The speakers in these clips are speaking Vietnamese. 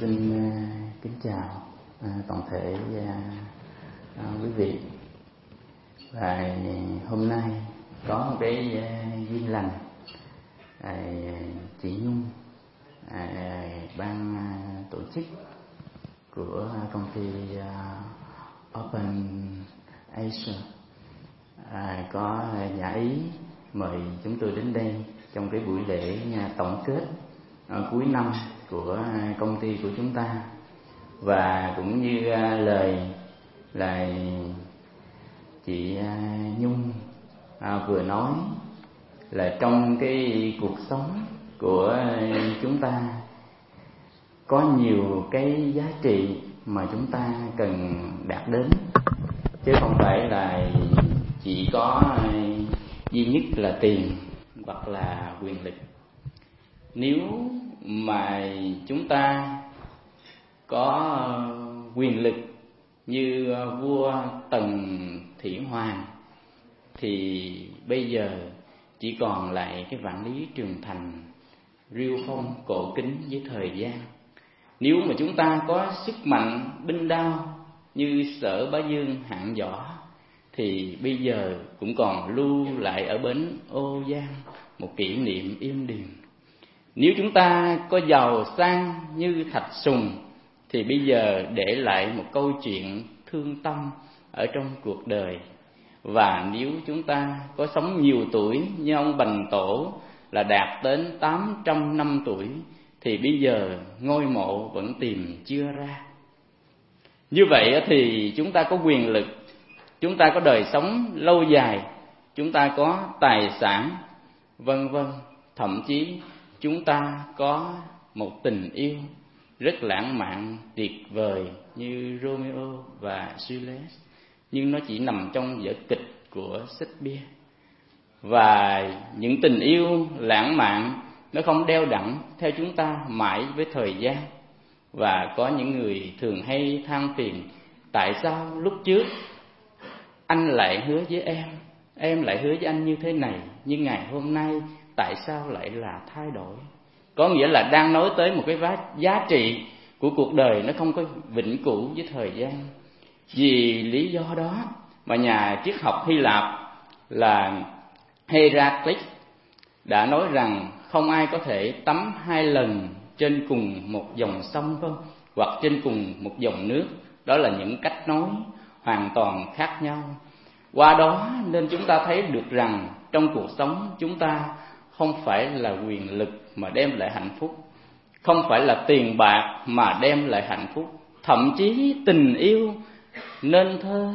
Xin kính chào toàn thể quý vị. Và hôm nay có một cái duyên lành, chị Nhung, ban tổ chức của công ty Open Asia có giả ý mời chúng tôi đến đây trong cái buổi lễ tổng kết cuối năm của công ty của chúng ta. Và cũng như lời là chị Nhung vừa nói, là trong cái cuộc sống của chúng ta có nhiều cái giá trị mà chúng ta cần đạt đến, chứ không phải là chỉ có duy nhất là tiền hoặc là quyền lực. Nếu mà chúng ta có quyền lực như vua Tần Thủy Hoàng thì bây giờ chỉ còn lại cái vạn lý trường thành, Riêu Phong cổ kính với thời gian. Nếu mà chúng ta có sức mạnh binh đao như Sở Bá Dương hạng võ thì bây giờ cũng còn lưu lại ở bến Ô Giang một kỷ niệm yên điềm. Nếu chúng ta có giàu sang như Thạch Sùng thì bây giờ để lại một câu chuyện thương tâm ở trong cuộc đời. Và nếu chúng ta có sống nhiều tuổi như ông Bành Tổ là đạt đến 800 năm tuổi thì bây giờ ngôi mộ vẫn tìm chưa ra. Như vậy thì chúng ta có quyền lực, chúng ta có đời sống lâu dài, chúng ta có tài sản, vân vân. Thậm chí chúng ta có một tình yêu rất lãng mạn, tuyệt vời như Romeo và Juliet, nhưng nó chỉ nằm trong vở kịch của Shakespeare. Và những tình yêu lãng mạn nó không đeo đẳng theo chúng ta mãi với thời gian. Và có những người thường hay than phiền: tại sao lúc trước anh lại hứa với em lại hứa với anh như thế này, nhưng ngày hôm nay tại sao lại là thay đổi? Có nghĩa là đang nói tới một cái giá trị của cuộc đời nó không có vĩnh cửu với thời gian. Vì lý do đó mà nhà triết học Hy Lạp là Heraclitus đã nói rằng không ai có thể tắm hai lần trên cùng một dòng sông hoặc trên cùng một dòng nước. Đó là những cách nói hoàn toàn khác nhau. Qua đó nên chúng ta thấy được rằng trong cuộc sống chúng ta không phải là quyền lực mà đem lại hạnh phúc, không phải là tiền bạc mà đem lại hạnh phúc. Thậm chí tình yêu nên thơ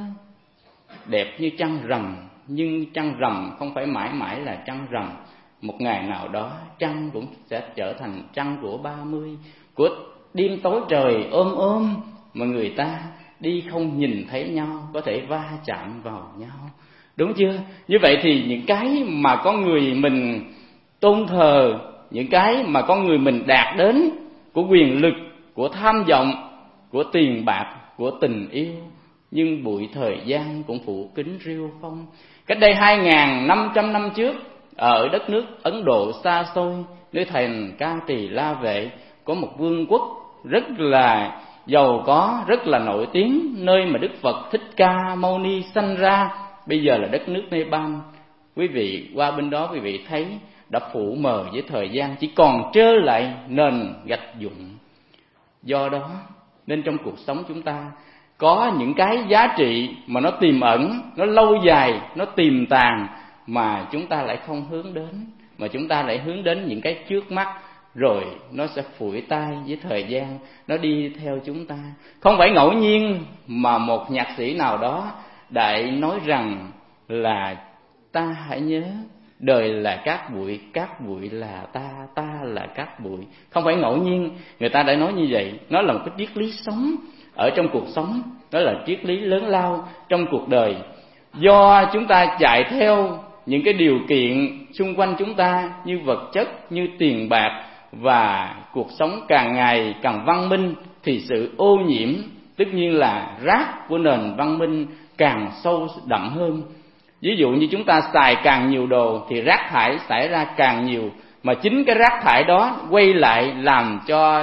đẹp như trăng rằm, nhưng trăng rằm không phải mãi mãi là trăng rằm. Một ngày nào đó trăng cũng sẽ trở thành trăng của 30, của đêm tối trời ôm mà người ta đi không nhìn thấy nhau, có thể va chạm vào nhau. Đúng chưa? Như vậy thì những cái mà con người mình tôn thờ, những cái mà con người mình đạt đến của quyền lực, của tham vọng, của tiền bạc, của tình yêu, nhưng bụi thời gian cũng phủ kín Riêu Phong. Cách đây 2.500 năm trước, ở đất nước Ấn Độ xa xôi, nơi thành Ca Tỳ La Vệ, có một vương quốc rất là giàu có, rất là nổi tiếng, nơi mà Đức Phật Thích Ca Mâu Ni sanh ra. Bây giờ là đất nước Nepal. Quý vị qua bên đó quý vị thấy đã phủ mờ với thời gian, chỉ còn trơ lại nền gạch vụn. Do đó nên trong cuộc sống chúng ta có những cái giá trị mà nó tiềm ẩn, nó lâu dài, nó tiềm tàng mà chúng ta lại không hướng đến, mà chúng ta lại hướng đến những cái trước mắt, rồi nó sẽ phủi tay với thời gian, nó đi theo chúng ta. Không phải ngẫu nhiên mà một nhạc sĩ nào đó đại nói rằng là ta hãy nhớ đời là cát bụi là ta là cát bụi. Không phải ngẫu nhiên người ta đã nói như vậy. Nó là một cái triết lý sống ở trong cuộc sống, đó là triết lý lớn lao trong cuộc đời. Do chúng ta chạy theo những cái điều kiện xung quanh chúng ta như vật chất, như tiền bạc, và cuộc sống càng ngày càng văn minh thì sự ô nhiễm, tất nhiên là rác của nền văn minh càng sâu đậm hơn. Ví dụ như chúng ta xài càng nhiều đồ thì rác thải xảy ra càng nhiều, mà chính cái rác thải đó quay lại làm cho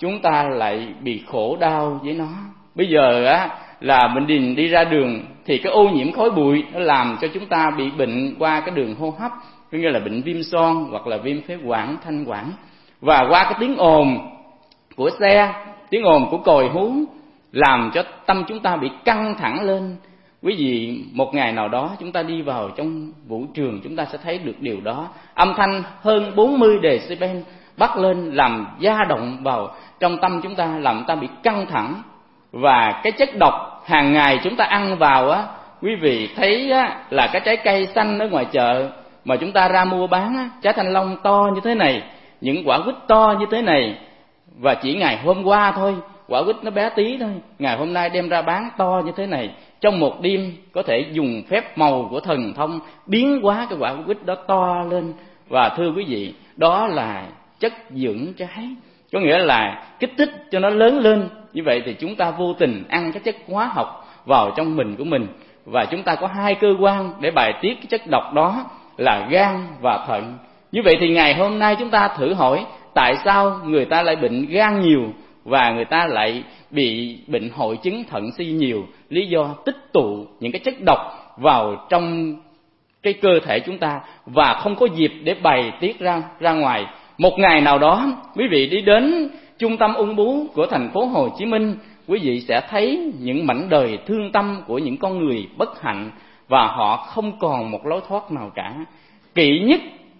chúng ta lại bị khổ đau với nó. Bây giờ á là mình đi ra đường thì cái ô nhiễm khói bụi nó làm cho chúng ta bị bệnh qua cái đường hô hấp, có nghĩa là bệnh viêm xoang hoặc là viêm phế quản, thanh quản. Và qua cái tiếng ồn của xe, tiếng ồn của còi hú làm cho tâm chúng ta bị căng thẳng lên. Quý vị, một ngày nào đó chúng ta đi vào trong vũ trường, chúng ta sẽ thấy được điều đó. Âm thanh hơn 40 decibel bắt lên làm dao động vào trong tâm chúng ta, làm chúng ta bị căng thẳng. Và cái chất độc hàng ngày chúng ta ăn vào á, quý vị thấy á, là cái trái cây xanh ở ngoài chợ mà chúng ta ra mua bán á, trái thanh long to như thế này, những quả quýt to như thế này, và chỉ ngày hôm qua thôi quả quýt nó bé tí thôi, ngày hôm nay đem ra bán to như thế này. Trong một đêm có thể dùng phép màu của thần thông biến hóa cái quả quýt đó to lên. Và thưa quý vị, đó là chất dưỡng trái, có nghĩa là kích thích cho nó lớn lên. Như vậy thì chúng ta vô tình ăn cái chất hóa học vào trong mình của mình. Và chúng ta có hai cơ quan để bài tiết cái chất độc đó là gan và thận. Như vậy thì ngày hôm nay chúng ta thử hỏi tại sao người ta lại bệnh gan nhiều và người ta lại bị bệnh hội chứng thận suy nhiều? Lý do tích tụ những cái chất độc vào trong cái cơ thể chúng ta và không có dịp để bày tiết ra ngoài. Một ngày nào đó quý vị đi đến trung tâm ung bướu của thành phố Hồ Chí Minh, quý vị sẽ thấy những mảnh đời thương tâm của những con người bất hạnh và họ không còn một lối thoát nào cả. Kỵ nhất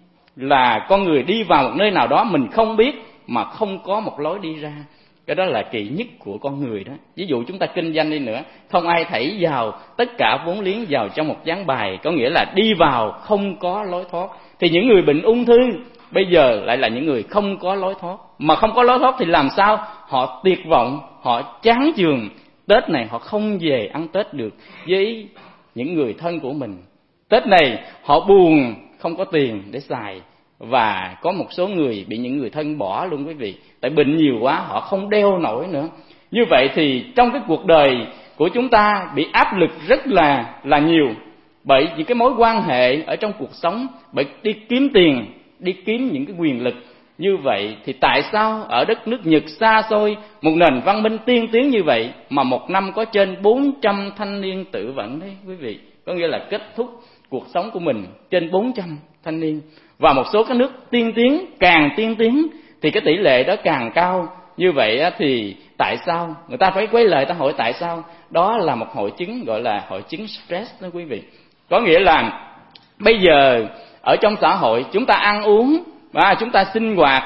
là con người đi vào một nơi nào đó mình không biết mà không có một lối đi ra. Cái đó là kỵ nhất của con người đó. Ví dụ chúng ta kinh doanh đi nữa, không ai thảy vào tất cả vốn liếng vào trong một ván bài, có nghĩa là đi vào không có lối thoát. Thì những người bệnh ung thư bây giờ lại là những người không có lối thoát. Mà không có lối thoát thì làm sao? Họ tuyệt vọng, họ chán chường. Tết này họ không về ăn Tết được với những người thân của mình. Tết này họ buồn, không có tiền để xài. Và có một số người bị những người thân bỏ luôn quý vị. Tại bệnh nhiều quá họ không đeo nổi nữa. Như vậy thì trong cái cuộc đời của chúng ta bị áp lực rất là nhiều. Bởi những cái mối quan hệ ở trong cuộc sống, bởi đi kiếm tiền, đi kiếm những cái quyền lực. Như vậy thì tại sao ở đất nước Nhật xa xôi, một nền văn minh tiên tiến như vậy, mà một năm có trên 400 thanh niên tự vẫn đấy quý vị? Có nghĩa là kết thúc cuộc sống của mình trên 400 thanh niên. Và một số các nước tiên tiến, càng tiên tiến thì cái tỷ lệ đó càng cao. Như vậy thì tại sao? Người ta phải quay lại ta hỏi tại sao? Đó là một hội chứng gọi là hội chứng stress đó quý vị. Có nghĩa là bây giờ ở trong xã hội chúng ta ăn uống và chúng ta sinh hoạt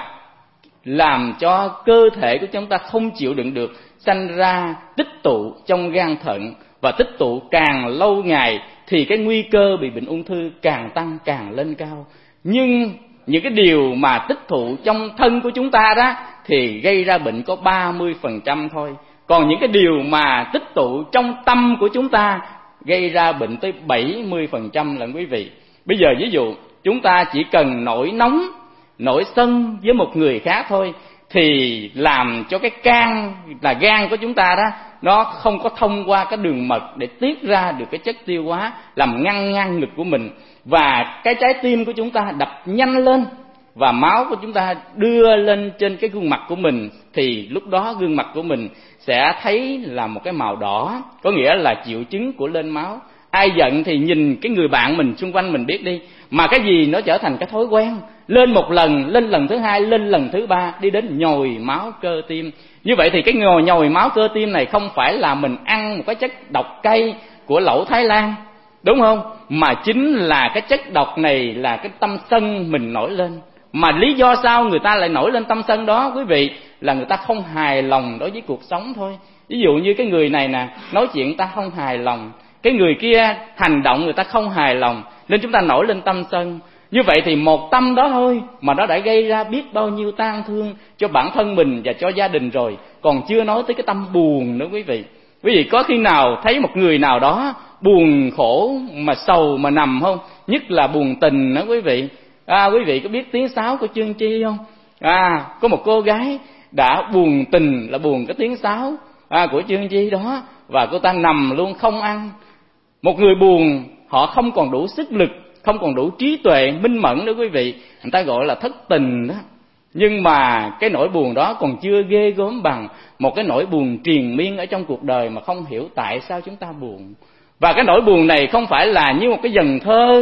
làm cho cơ thể của chúng ta không chịu đựng được, sanh ra tích tụ trong gan thận, và tích tụ càng lâu ngày thì cái nguy cơ bị bệnh ung thư càng tăng, càng lên cao. Nhưng những cái điều mà tích tụ trong thân của chúng ta đó thì gây ra bệnh có 30% thôi. Còn những cái điều mà tích tụ trong tâm của chúng ta gây ra bệnh tới 70% lận quý vị. Bây giờ ví dụ chúng ta chỉ cần nổi nóng, nổi sân với một người khác thôi thì làm cho cái gan của chúng ta đó nó không có thông qua cái đường mật để tiết ra được cái chất tiêu hóa, làm ngăn ngang ngực của mình, và cái trái tim của chúng ta đập nhanh lên và máu của chúng ta đưa lên trên cái gương mặt của mình, thì lúc đó gương mặt của mình sẽ thấy là một cái màu đỏ, có nghĩa là triệu chứng của lên máu. Ai giận thì nhìn cái người bạn mình xung quanh mình biết đi, mà cái gì nó trở thành cái thói quen, lên một lần, lên lần thứ hai, lên lần thứ ba, đi đến nhồi máu cơ tim. Như vậy thì cái nhồi máu cơ tim này không phải là mình ăn một cái chất độc cay của lẩu Thái Lan, đúng không? Mà chính là cái chất độc này là cái tâm sân mình nổi lên. Mà lý do sao người ta lại nổi lên tâm sân đó quý vị? Là người ta không hài lòng đối với cuộc sống thôi. Ví dụ như cái người này nè, nói chuyện ta không hài lòng, cái người kia hành động người ta không hài lòng, nên chúng ta nổi lên tâm sân. Như vậy thì một tâm đó thôi mà nó đã gây ra biết bao nhiêu tang thương cho bản thân mình và cho gia đình rồi, còn chưa nói tới cái tâm buồn nữa quý vị. Quý vị có khi nào thấy một người nào đó buồn khổ mà sầu mà nằm không? Nhất là buồn tình đó quý vị. Quý vị có biết tiếng sáo của Chương Chi không? Có một cô gái đã buồn tình, là buồn cái tiếng sáo của Chương Chi đó, và cô ta nằm luôn không ăn. Một người buồn, họ không còn đủ sức lực, không còn đủ trí tuệ minh mẫn đó quý vị, người ta gọi là thất tình đó. Nhưng mà cái nỗi buồn đó còn chưa ghê gớm bằng một cái nỗi buồn triền miên ở trong cuộc đời mà không hiểu tại sao chúng ta buồn. Và cái nỗi buồn này không phải là như một cái dần thơ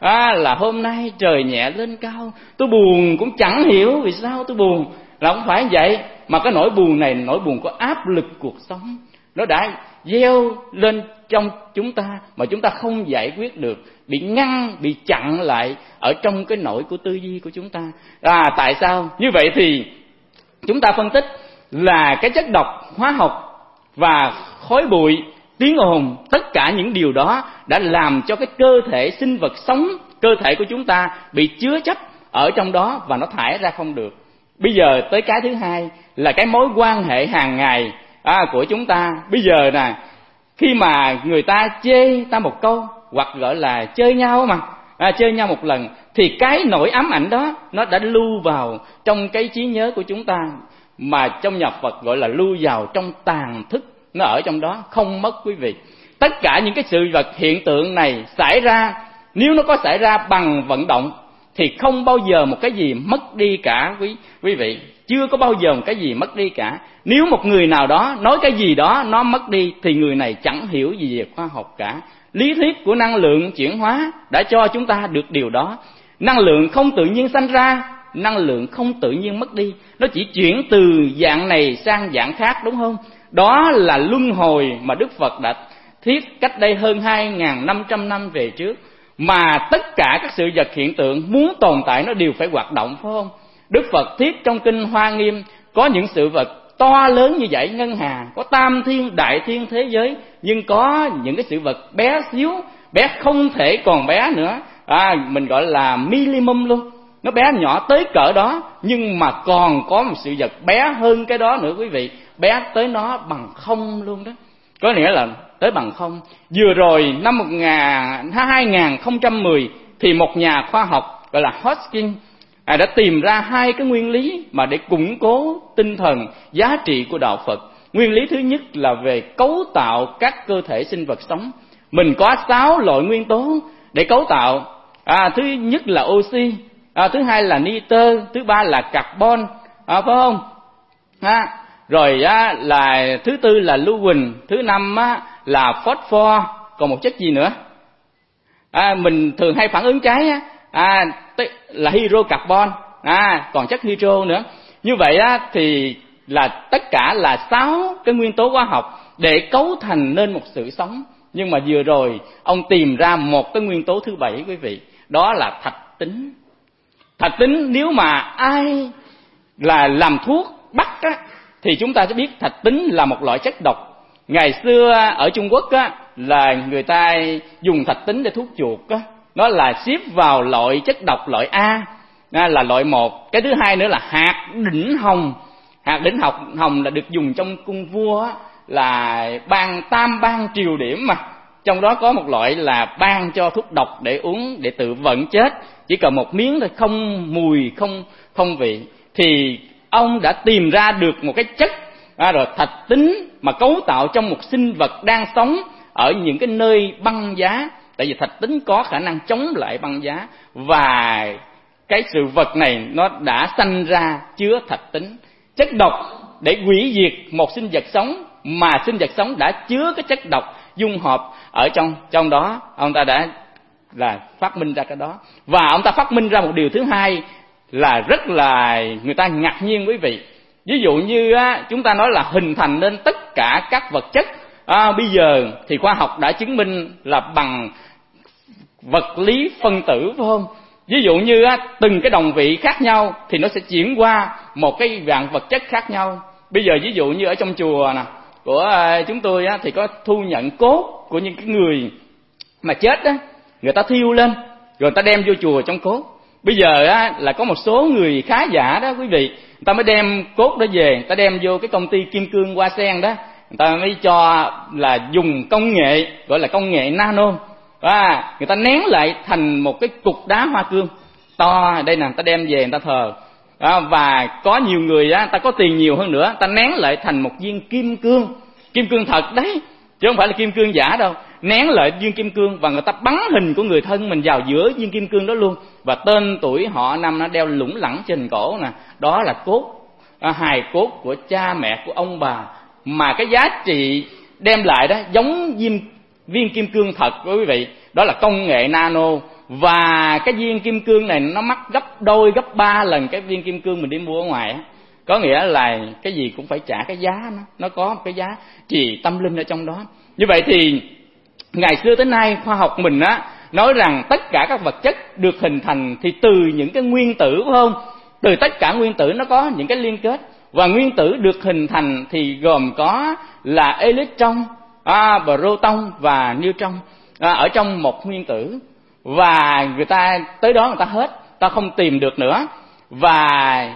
là hôm nay trời nhẹ lên cao, tôi buồn cũng chẳng hiểu vì sao tôi buồn, là không phải vậy. Mà cái nỗi buồn này, nỗi buồn có áp lực cuộc sống, nó đã gieo lên trong chúng ta mà chúng ta không giải quyết được, bị ngăn, bị chặn lại ở trong cái nỗi của tư duy của chúng ta. Tại sao? Như vậy thì chúng ta phân tích là cái chất độc hóa học và khói bụi, tiếng ồn, tất cả những điều đó đã làm cho cái cơ thể sinh vật sống, cơ thể của chúng ta bị chứa chấp ở trong đó và nó thải ra không được. Bây giờ tới cái thứ hai là cái mối quan hệ hàng ngày của chúng ta. Bây giờ nè, khi mà người ta chê ta một câu hoặc gọi là chơi nhau chơi nhau một lần, thì cái nỗi ám ảnh đó nó đã lưu vào trong cái trí nhớ của chúng ta, mà trong nhà Phật gọi là lưu vào trong tàng thức, nó ở trong đó không mất quý vị. Tất cả những cái sự vật hiện tượng này xảy ra, nếu nó có xảy ra bằng vận động thì không bao giờ một cái gì mất đi cả quý vị. Chưa có bao giờ một cái gì mất đi cả. Nếu một người nào đó nói cái gì đó nó mất đi thì người này chẳng hiểu gì về khoa học cả. Lý thuyết của năng lượng chuyển hóa đã cho chúng ta được điều đó. Năng lượng không tự nhiên sanh ra, năng lượng không tự nhiên mất đi. Nó chỉ chuyển từ dạng này sang dạng khác, đúng không? Đó là luân hồi mà Đức Phật đã thiết cách đây hơn 2.500 năm về trước. Mà tất cả các sự vật hiện tượng muốn tồn tại nó đều phải hoạt động, phải không? Đức Phật thiết trong kinh Hoa Nghiêm có những sự vật to lớn như vậy, ngân hà, có tam thiên đại thiên thế giới, nhưng có những cái sự vật bé xíu, bé không thể còn bé nữa, mình gọi là minimum luôn, nó bé nhỏ tới cỡ đó, nhưng mà còn có một sự vật bé hơn cái đó nữa quý vị, bé tới nó bằng không luôn đó, có nghĩa là tới bằng không. Vừa rồi năm 2010 thì một nhà khoa học gọi là Hodgkin đã tìm ra hai cái nguyên lý mà để củng cố tinh thần giá trị của đạo Phật. Nguyên lý thứ nhất là về cấu tạo các cơ thể sinh vật sống. Mình có 6 loại nguyên tố để cấu tạo. Thứ nhất là oxy, thứ hai là nitơ, thứ ba là carbon, phải không? Rồi là thứ tư là lưu huỳnh, thứ năm là phosphor, còn một chất gì nữa? Mình thường hay phản ứng cháy là hydrocarbon, còn chất hydro nữa. Như vậy thì là tất cả là 6 cái nguyên tố hóa học để cấu thành nên một sự sống. Nhưng mà vừa rồi ông tìm ra một cái nguyên tố thứ 7 quý vị, đó là thạch tín. Thạch tín nếu mà ai là làm thuốc bắc thì chúng ta sẽ biết thạch tín là một loại chất độc. Ngày xưa ở Trung Quốc là người ta dùng thạch tín để thuốc chuột nó là xếp vào loại chất độc loại A, là loại 1. Cái thứ hai nữa là hạt đỉnh hồng. Hạt đỉnh hồng là được dùng trong cung vua là tam ban triều điểm mà. Trong đó có một loại là ban cho thuốc độc để uống để tự vận chết, chỉ cần một miếng thôi, không mùi, không vị. Thì ông đã tìm ra được một cái chất rồi thạch tín mà cấu tạo trong một sinh vật đang sống ở những cái nơi băng giá. Tại vì thạch tín có khả năng chống lại băng giá, và cái sự vật này nó đã sanh ra chứa thạch tín. Chất độc để hủy diệt một sinh vật sống, mà sinh vật sống đã chứa cái chất độc dung hợp ở trong đó. Ông ta đã là phát minh ra cái đó. Và ông ta phát minh ra một điều thứ hai là rất là người ta ngạc nhiên quý vị. Ví dụ như chúng ta nói là hình thành nên tất cả các vật chất. Bây giờ thì khoa học đã chứng minh là bằng vật lý phân tử, phải không? Ví dụ như từng cái đồng vị khác nhau thì nó sẽ chuyển qua một cái dạng vật chất khác nhau. Bây giờ ví dụ như ở trong chùa nè của chúng tôi thì có thu nhận cốt của những cái người mà chết người ta thiêu lên rồi người ta đem vô chùa trong cốt. Bây giờ là có một số người khá giả đó quý vị, người ta mới đem cốt đó về, người ta đem vô cái công ty kim cương Hoa Sen đó, người ta mới cho là dùng công nghệ gọi là công nghệ nano, người ta nén lại thành một cái cục đá hoa cương to. Đây nè, người ta đem về người ta thờ. Và có nhiều người người ta có tiền nhiều hơn nữa, người ta nén lại thành một viên kim cương thật đấy, chứ không phải là kim cương giả đâu. nén lại viên kim cương, và người ta bắn hình của người thân mình vào giữa viên kim cương đó luôn, và tên tuổi họ năm nó đeo lủng lẳng trên cổ nè. Đó là hài cốt của cha mẹ, của ông bà, mà cái giá trị đem lại đó giống viên kim cương thật quý vị. Đó là công nghệ nano, và cái viên kim cương này nó mắc gấp đôi, gấp 3 lần cái viên kim cương mình đi mua ở ngoài á. Có nghĩa là cái gì cũng phải trả cái giá, nó có một cái giá trị tâm linh ở trong đó. Như vậy thì ngày xưa tới nay khoa học mình á nói rằng tất cả các vật chất được hình thành thì từ những cái nguyên tử, phải không? Từ tất cả nguyên tử nó có những cái liên kết, và nguyên tử được hình thành thì gồm có là electron, proton và neutron ở trong một nguyên tử. Và người ta tới đó người ta hết, ta không tìm được nữa. Và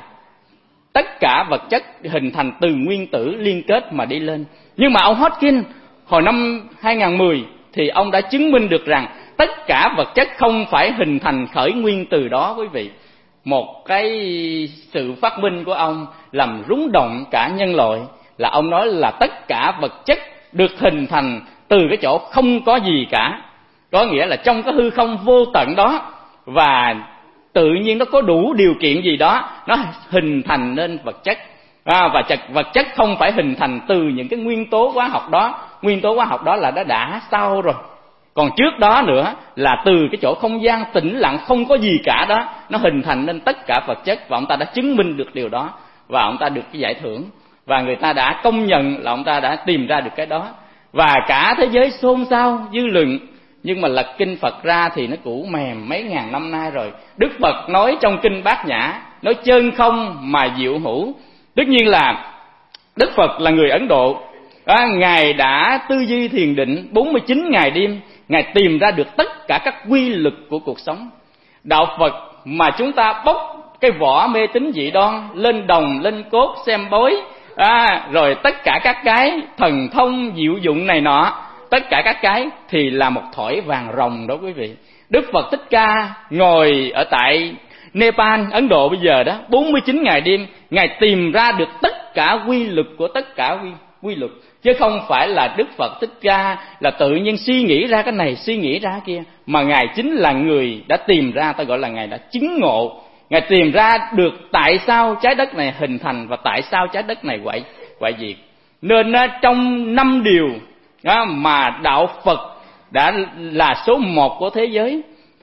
tất cả vật chất hình thành từ nguyên tử liên kết mà đi lên. Nhưng mà ông Hawking hồi năm 2010 thì ông đã chứng minh được rằng tất cả vật chất không phải hình thành khởi nguyên từ đó quý vị. Một cái sự phát minh của ông làm rúng động cả nhân loại, là ông nói là tất cả vật chất được hình thành từ cái chỗ không có gì cả. Có nghĩa là trong cái hư không vô tận đó, và tự nhiên nó có đủ điều kiện gì đó, nó hình thành nên vật chất. Và vật chất không phải hình thành từ những cái nguyên tố hóa học đó. Nguyên tố hóa học đó là đã sau rồi. Còn trước đó nữa là từ cái chỗ không gian tĩnh lặng không có gì cả đó, nó hình thành nên tất cả vật chất. Và ông ta đã chứng minh được điều đó, và ông ta được cái giải thưởng, và người ta đã công nhận là ông ta đã tìm ra được cái đó. Và cả thế giới xôn xao dư luận. Nhưng mà lật kinh Phật ra thì nó cũ mềm mấy ngàn năm nay rồi. Đức Phật nói trong kinh Bát Nhã, nói chân không mà diệu hữu. Tất nhiên là Đức Phật là người Ấn Độ, Ngài đã tư duy thiền định 49 ngày đêm, Ngài tìm ra được tất cả các quy luật của cuộc sống. Đạo Phật mà chúng ta bóc cái vỏ mê tín dị đoan, lên đồng, lên cốt, xem bói, rồi tất cả các cái thần thông diệu dụng này nọ, tất cả các cái thì là một thỏi vàng ròng đó quý vị. Đức Phật Thích Ca ngồi ở tại Nepal, Ấn Độ bây giờ đó, 49 ngày đêm, Ngài tìm ra được tất cả quy luật của tất cả quy luật. Chứ không phải là Đức Phật Thích Ca là tự nhiên suy nghĩ ra cái này, suy nghĩ ra cái kia, mà Ngài chính là người đã tìm ra, ta gọi là Ngài đã chứng ngộ. Ngài tìm ra được tại sao trái đất này hình thành và tại sao trái đất này hoại diệt. Nên trong 5 điều mà đạo Phật đã là số 1 của thế giới.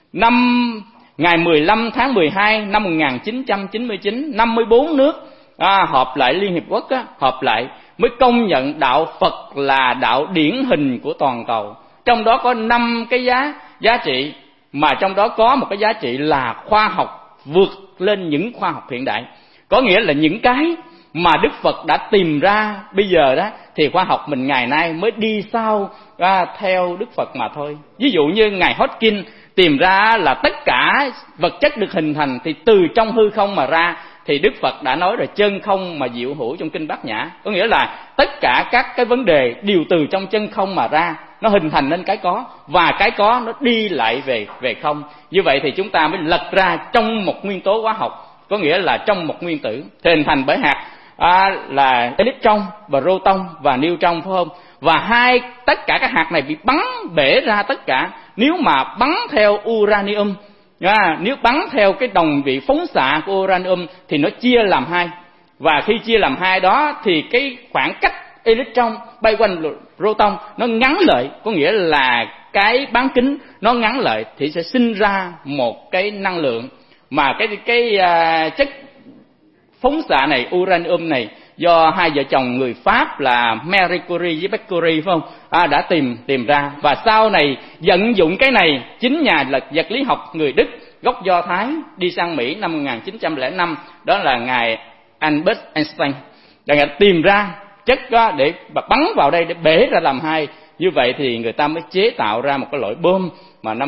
Ngày 15 tháng 12 năm 1999, 54 nước họp lại, Liên Hiệp Quốc họp lại mới công nhận đạo Phật là đạo điển hình của toàn cầu. Trong đó có 5 cái giá trị, mà trong đó có một cái giá trị là khoa học vượt lên những khoa học hiện đại. Có nghĩa là những cái mà Đức Phật đã tìm ra bây giờ đó thì khoa học mình ngày nay mới đi sau theo Đức Phật mà thôi. Ví dụ như Ngài Hawking tìm ra là tất cả vật chất được hình thành thì từ trong hư không mà ra, thì Đức Phật đã nói rồi, chân không mà diệu hữu trong kinh Bát Nhã. Có nghĩa là tất cả các cái vấn đề đều từ trong chân không mà ra, nó hình thành nên cái có, và cái có nó đi lại về không. Như vậy thì chúng ta mới lật ra trong một nguyên tố hóa học, có nghĩa là trong một nguyên tử thì hình thành bởi hạt là electron, proton và neutron, phải không? Và tất cả các hạt này bị bắn bể ra tất cả. Nếu mà bắn theo uranium, nếu bắn theo cái đồng vị phóng xạ của uranium thì nó chia làm hai. Và khi chia làm hai đó thì cái khoảng cách electron bay quanh proton nó ngắn lại, có nghĩa là cái bán kính nó ngắn lại thì sẽ sinh ra một cái năng lượng. Mà cái chất phóng xạ này, uranium này, do hai vợ chồng người Pháp là Marie Curie với Becquerel, phải không? Đã tìm ra. Và sau này vận dụng cái này, chính nhà vật lý học người Đức gốc Do Thái đi sang Mỹ năm 1905, đó là ngài Albert Einstein, đã tìm ra chất để bắn vào đây để bể ra làm hai. Như vậy thì người ta mới chế tạo ra một cái loại bom mà năm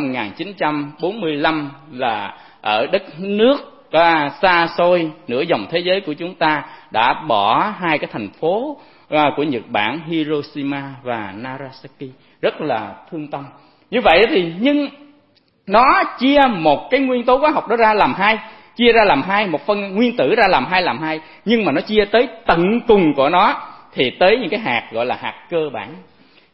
1945 là ở đất nước xa xôi nửa vòng thế giới của chúng ta đã bỏ hai cái thành phố của Nhật Bản, Hiroshima và Nagasaki, rất là thương tâm. Như vậy thì nhưng nó chia một cái nguyên tố hóa học đó ra làm hai, chia ra làm hai, một phân nguyên tử ra làm hai, nhưng mà nó chia tới tận cùng của nó thì tới những cái hạt gọi là hạt cơ bản.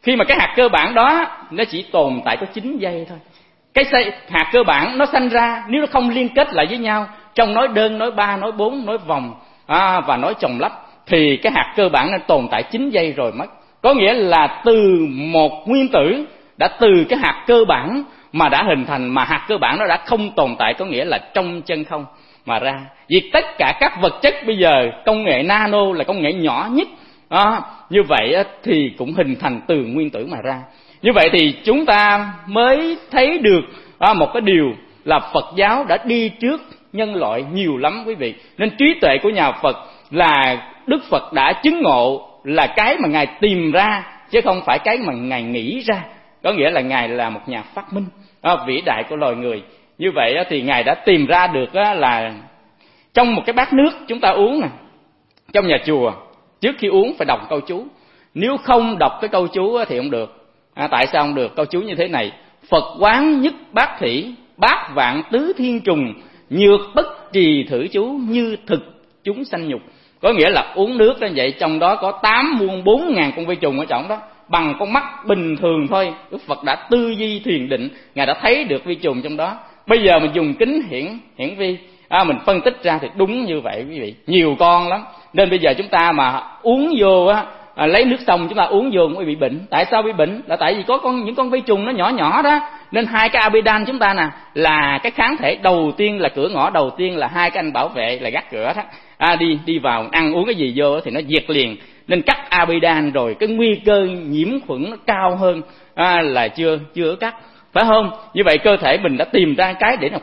Khi mà cái hạt cơ bản đó nó chỉ tồn tại có 9 giây thôi. Hạt cơ bản nó sanh ra, nếu nó không liên kết lại với nhau, trong nói đơn, nói ba, nói bốn, nói vòng và nói chồng lấp, thì cái hạt cơ bản nó tồn tại 9 giây rồi mất. Có nghĩa là từ một nguyên tử, đã từ cái hạt cơ bản mà đã hình thành, mà hạt cơ bản nó đã không tồn tại, có nghĩa là trong chân không mà ra. Vì tất cả các vật chất bây giờ, công nghệ nano là công nghệ nhỏ nhất, như vậy thì cũng hình thành từ nguyên tử mà ra. Như vậy thì chúng ta mới thấy được một cái điều là Phật giáo đã đi trước nhân loại nhiều lắm quý vị. Nên trí tuệ của nhà Phật là Đức Phật đã chứng ngộ là cái mà Ngài tìm ra, chứ không phải cái mà Ngài nghĩ ra. Có nghĩa là Ngài là một nhà phát minh vĩ đại của loài người. Như vậy thì Ngài đã tìm ra được là trong một cái bát nước chúng ta uống nè, trong nhà chùa trước khi uống phải đọc câu chú. Nếu không đọc cái câu chú thì không được. Tại sao không được? Câu chú như thế này: Phật quán nhất bát thủy, bát vạn tứ thiên trùng, nhược bất trì thử chú, như thực chúng sanh nhục. Có nghĩa là uống nước như vậy, trong đó có 8 muôn 4 ngàn con vi trùng ở trong đó. Bằng con mắt bình thường thôi, Đức Phật đã tư duy thiền định, Ngài đã thấy được vi trùng trong đó. Bây giờ mình dùng kính hiển vi, mình phân tích ra thì đúng như vậy quý vị, nhiều con lắm. Nên bây giờ chúng ta mà uống vô lấy nước sông chúng ta uống vô cũng bị bệnh. Tại sao bị bệnh? Là tại vì có những con vi trùng nó nhỏ nhỏ đó. Nên 2 cái amidan chúng ta nè là cái kháng thể đầu tiên, là cửa ngõ đầu tiên, là 2 cái anh bảo vệ là gác cửa đó. Đi vào ăn uống cái gì vô thì nó diệt liền. Nên cắt amidan rồi cái nguy cơ nhiễm khuẩn nó cao hơn là chưa cắt, phải không? Như vậy cơ thể mình đã tìm ra cái để nó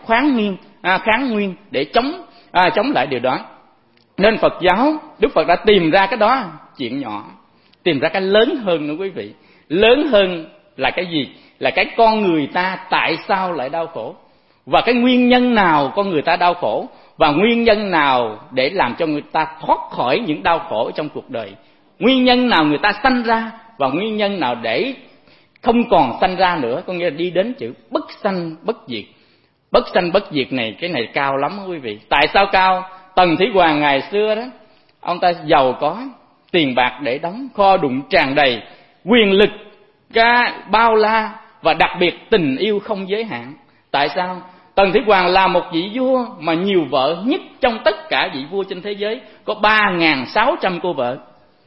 kháng nguyên để chống lại điều đó. Nên Phật giáo, Đức Phật đã tìm ra cái đó chuyện nhỏ, tìm ra cái lớn hơn nữa quý vị. Lớn hơn là cái gì? Là cái con người ta tại sao lại đau khổ, và cái nguyên nhân nào con người ta đau khổ, và nguyên nhân nào để làm cho người ta thoát khỏi những đau khổ trong cuộc đời. Nguyên nhân nào người ta sanh ra, và nguyên nhân nào để không còn sanh ra nữa. Có nghĩa là đi đến chữ bất sanh bất diệt. Bất sanh bất diệt này, cái này cao lắm quý vị. Tại sao cao? Tần Thủy Hoàng ngày xưa đó, ông ta giàu có, tiền bạc để đóng, kho đụng tràn đầy, quyền lực bao la, và đặc biệt tình yêu không giới hạn. Tại sao? Tần Thủy Hoàng là một vị vua mà nhiều vợ nhất trong tất cả vị vua trên thế giới, có 3.600 cô vợ.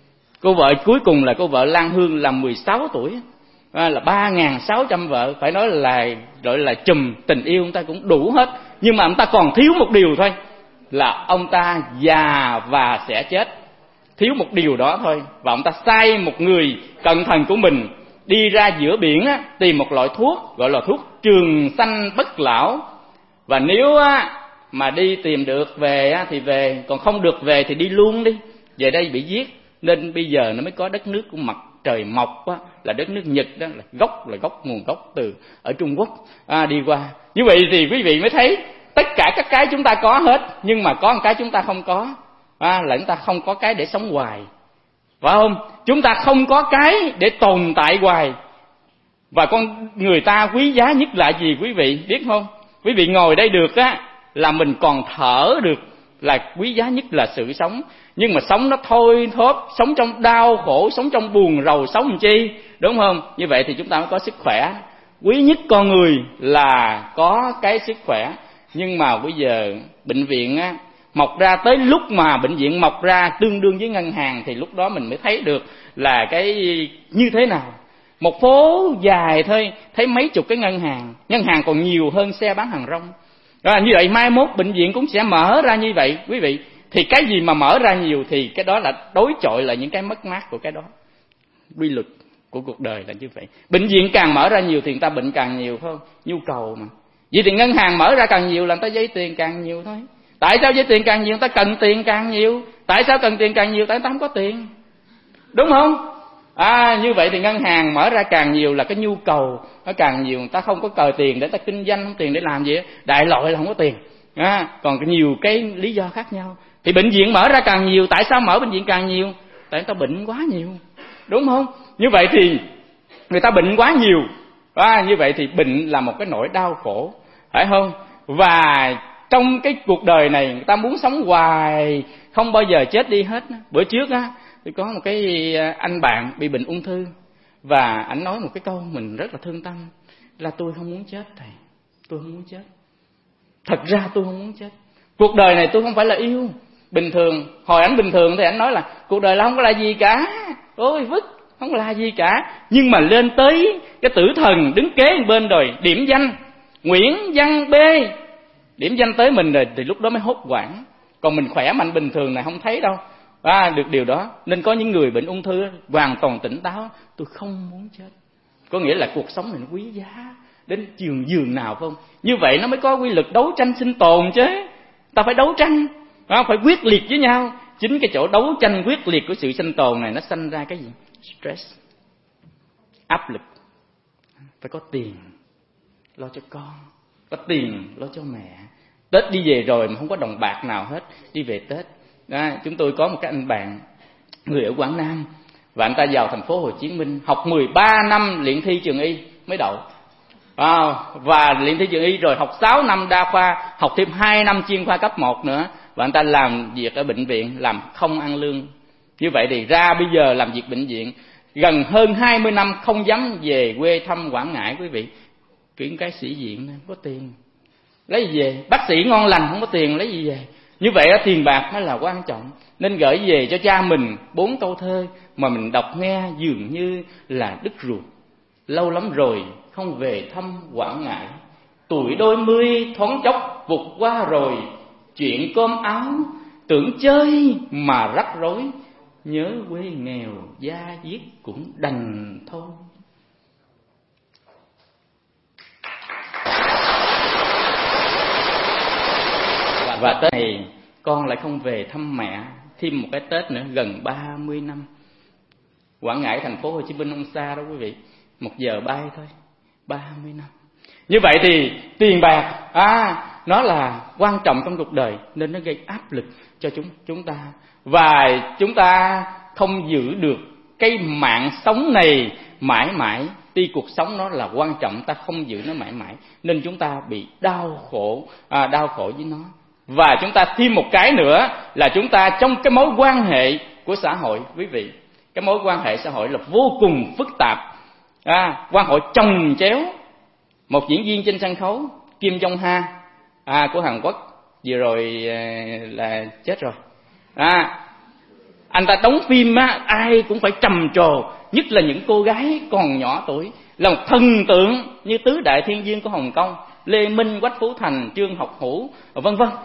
Cô vợ cuối cùng là cô vợ Lan Hương là 16 tuổi, là 3.600 vợ. Phải nói là gọi là chùm tình yêu, ông ta cũng đủ hết. Nhưng mà ông ta còn thiếu một điều thôi, là ông ta già và sẽ chết. Thiếu một điều đó thôi. Và ông ta sai một người cận thần của mình đi ra giữa biển tìm một loại thuốc, gọi là thuốc trường sanh bất lão. Và nếu mà đi tìm được về thì về, còn không được về thì đi luôn đi, về đây bị giết. Nên bây giờ nó mới có đất nước của mặt trời mọc là đất nước Nhật đó, là nguồn gốc từ ở Trung Quốc đi qua. Như vậy thì quý vị mới thấy tất cả các cái chúng ta có hết, nhưng mà có một cái chúng ta không có, là chúng ta không có cái để sống hoài, phải không? Chúng ta không có cái để tồn tại hoài. Và con người ta quý giá nhất là gì quý vị biết không? Quý vị ngồi đây được là mình còn thở được, là quý giá nhất là sự sống. Nhưng mà sống nó thôi thóp, sống trong đau khổ, sống trong buồn rầu, sống làm chi, đúng không? Như vậy thì chúng ta mới có sức khỏe. Quý nhất con người là có cái sức khỏe. Nhưng mà bây giờ bệnh viện mọc ra, tới lúc mà bệnh viện mọc ra tương đương với ngân hàng, thì lúc đó mình mới thấy được là cái như thế nào. Một phố dài thôi thấy mấy chục cái ngân hàng còn nhiều hơn xe bán hàng rong. Như vậy mai mốt bệnh viện cũng sẽ mở ra như vậy quý vị. Thì cái gì mà mở ra nhiều thì cái đó là đối chọi lại những cái mất mát của cái đó. Quy luật của cuộc đời là như vậy. Bệnh viện càng mở ra nhiều thì người ta bệnh càng nhiều, phải không? Nhu cầu mà. Vậy thì ngân hàng mở ra càng nhiều là người ta giấy tiền càng nhiều thôi. Tại sao giấy tiền càng nhiều? Người ta cần tiền càng nhiều. Tại sao cần tiền càng nhiều? Tại người ta không có tiền, đúng không? Như vậy thì ngân hàng mở ra càng nhiều là cái nhu cầu nó càng nhiều. Người ta không có cờ tiền để ta kinh doanh, không tiền để làm gì, đại loại là không có tiền. Còn nhiều cái lý do khác nhau. Thì bệnh viện mở ra càng nhiều. Tại sao mở bệnh viện càng nhiều? Tại người ta bệnh quá nhiều, đúng không? Như vậy thì người ta bệnh quá nhiều, như vậy thì bệnh là một cái nỗi đau khổ, phải không? Và trong cái cuộc đời này người ta muốn sống hoài, không bao giờ chết đi hết. Bữa trước thì có một cái anh bạn bị bệnh ung thư, Và ảnh nói một cái câu mình rất là thương tâm, là tôi không muốn chết thầy, tôi không muốn chết. Thật ra tôi không muốn chết. Cuộc đời này tôi không phải là yêu. Bình thường, hồi ảnh bình thường thì ảnh nói là cuộc đời là không có là gì cả, ôi vứt, không là gì cả. Nhưng mà lên tới cái tử thần đứng kế bên rồi điểm danh Nguyễn Văn B, điểm danh tới mình rồi thì lúc đó mới hốt hoảng. Còn mình khỏe mạnh bình thường này không thấy đâu. Được điều đó. Nên có những người bệnh ung thư hoàn toàn tỉnh táo, tôi không muốn chết. Có nghĩa là cuộc sống này nó quý giá đến giường nào, phải không? Như vậy nó mới có quy luật đấu tranh sinh tồn chứ. Ta phải đấu tranh, phải quyết liệt với nhau. Chính cái chỗ đấu tranh quyết liệt của sự sinh tồn này nó sanh ra cái gì? Stress, áp lực. Phải có tiền lo cho con, có tiền lo cho mẹ. Tết đi về rồi mà không có đồng bạc nào hết, đi về Tết. Chúng tôi có một cái anh bạn người ở Quảng Nam, và anh ta vào thành phố Hồ Chí Minh học 13 năm luyện thi trường y mới đậu. Và luyện thi trường y rồi học 6 năm đa khoa, học thêm 2 năm chuyên khoa cấp 1 nữa. Và anh ta làm việc ở bệnh viện, làm không ăn lương. Như vậy thì ra bây giờ làm việc bệnh viện gần hơn 20 năm không dám về quê thăm Quảng Ngãi quý vị. Tuyển cái sĩ diện không có tiền, lấy gì về? Bác sĩ ngon lành không có tiền lấy gì về? Như vậy tiền bạc mới là quan trọng. Nên gửi về cho cha mình 4 câu thơ mà mình đọc nghe dường như là đứt ruột. Lâu lắm rồi không về thăm Quảng Ngãi, tuổi đôi mươi thoáng chốc vụt qua rồi. Chuyện cơm áo tưởng chơi mà rắc rối, nhớ quê nghèo da diết cũng đành thôi. Và Tết này con lại không về thăm mẹ thêm một cái Tết nữa, gần 30 năm. Quảng Ngãi thành phố Hồ Chí Minh không xa đâu quý vị, 1 giờ bay thôi, 30 năm. Như vậy thì tiền bạc nó là quan trọng trong cuộc đời, nên nó gây áp lực cho chúng ta. Và chúng ta không giữ được cái mạng sống này mãi mãi. Tuy cuộc sống nó là quan trọng, ta không giữ nó mãi mãi, nên chúng ta bị đau khổ với nó. Và chúng ta thêm một cái nữa là chúng ta trong cái mối quan hệ của xã hội, quý vị, cái mối quan hệ xã hội là vô cùng phức tạp, quan hệ chồng chéo. Một diễn viên trên sân khấu Kim Jong Ha của Hàn Quốc vừa rồi là chết rồi. Anh ta đóng phim ai cũng phải trầm trồ, nhất là những cô gái còn nhỏ tuổi, là một thần tượng như tứ đại thiên vương của Hồng Kông, Lê Minh, Quách Phú Thành, Trương Học Hữu, vân vân.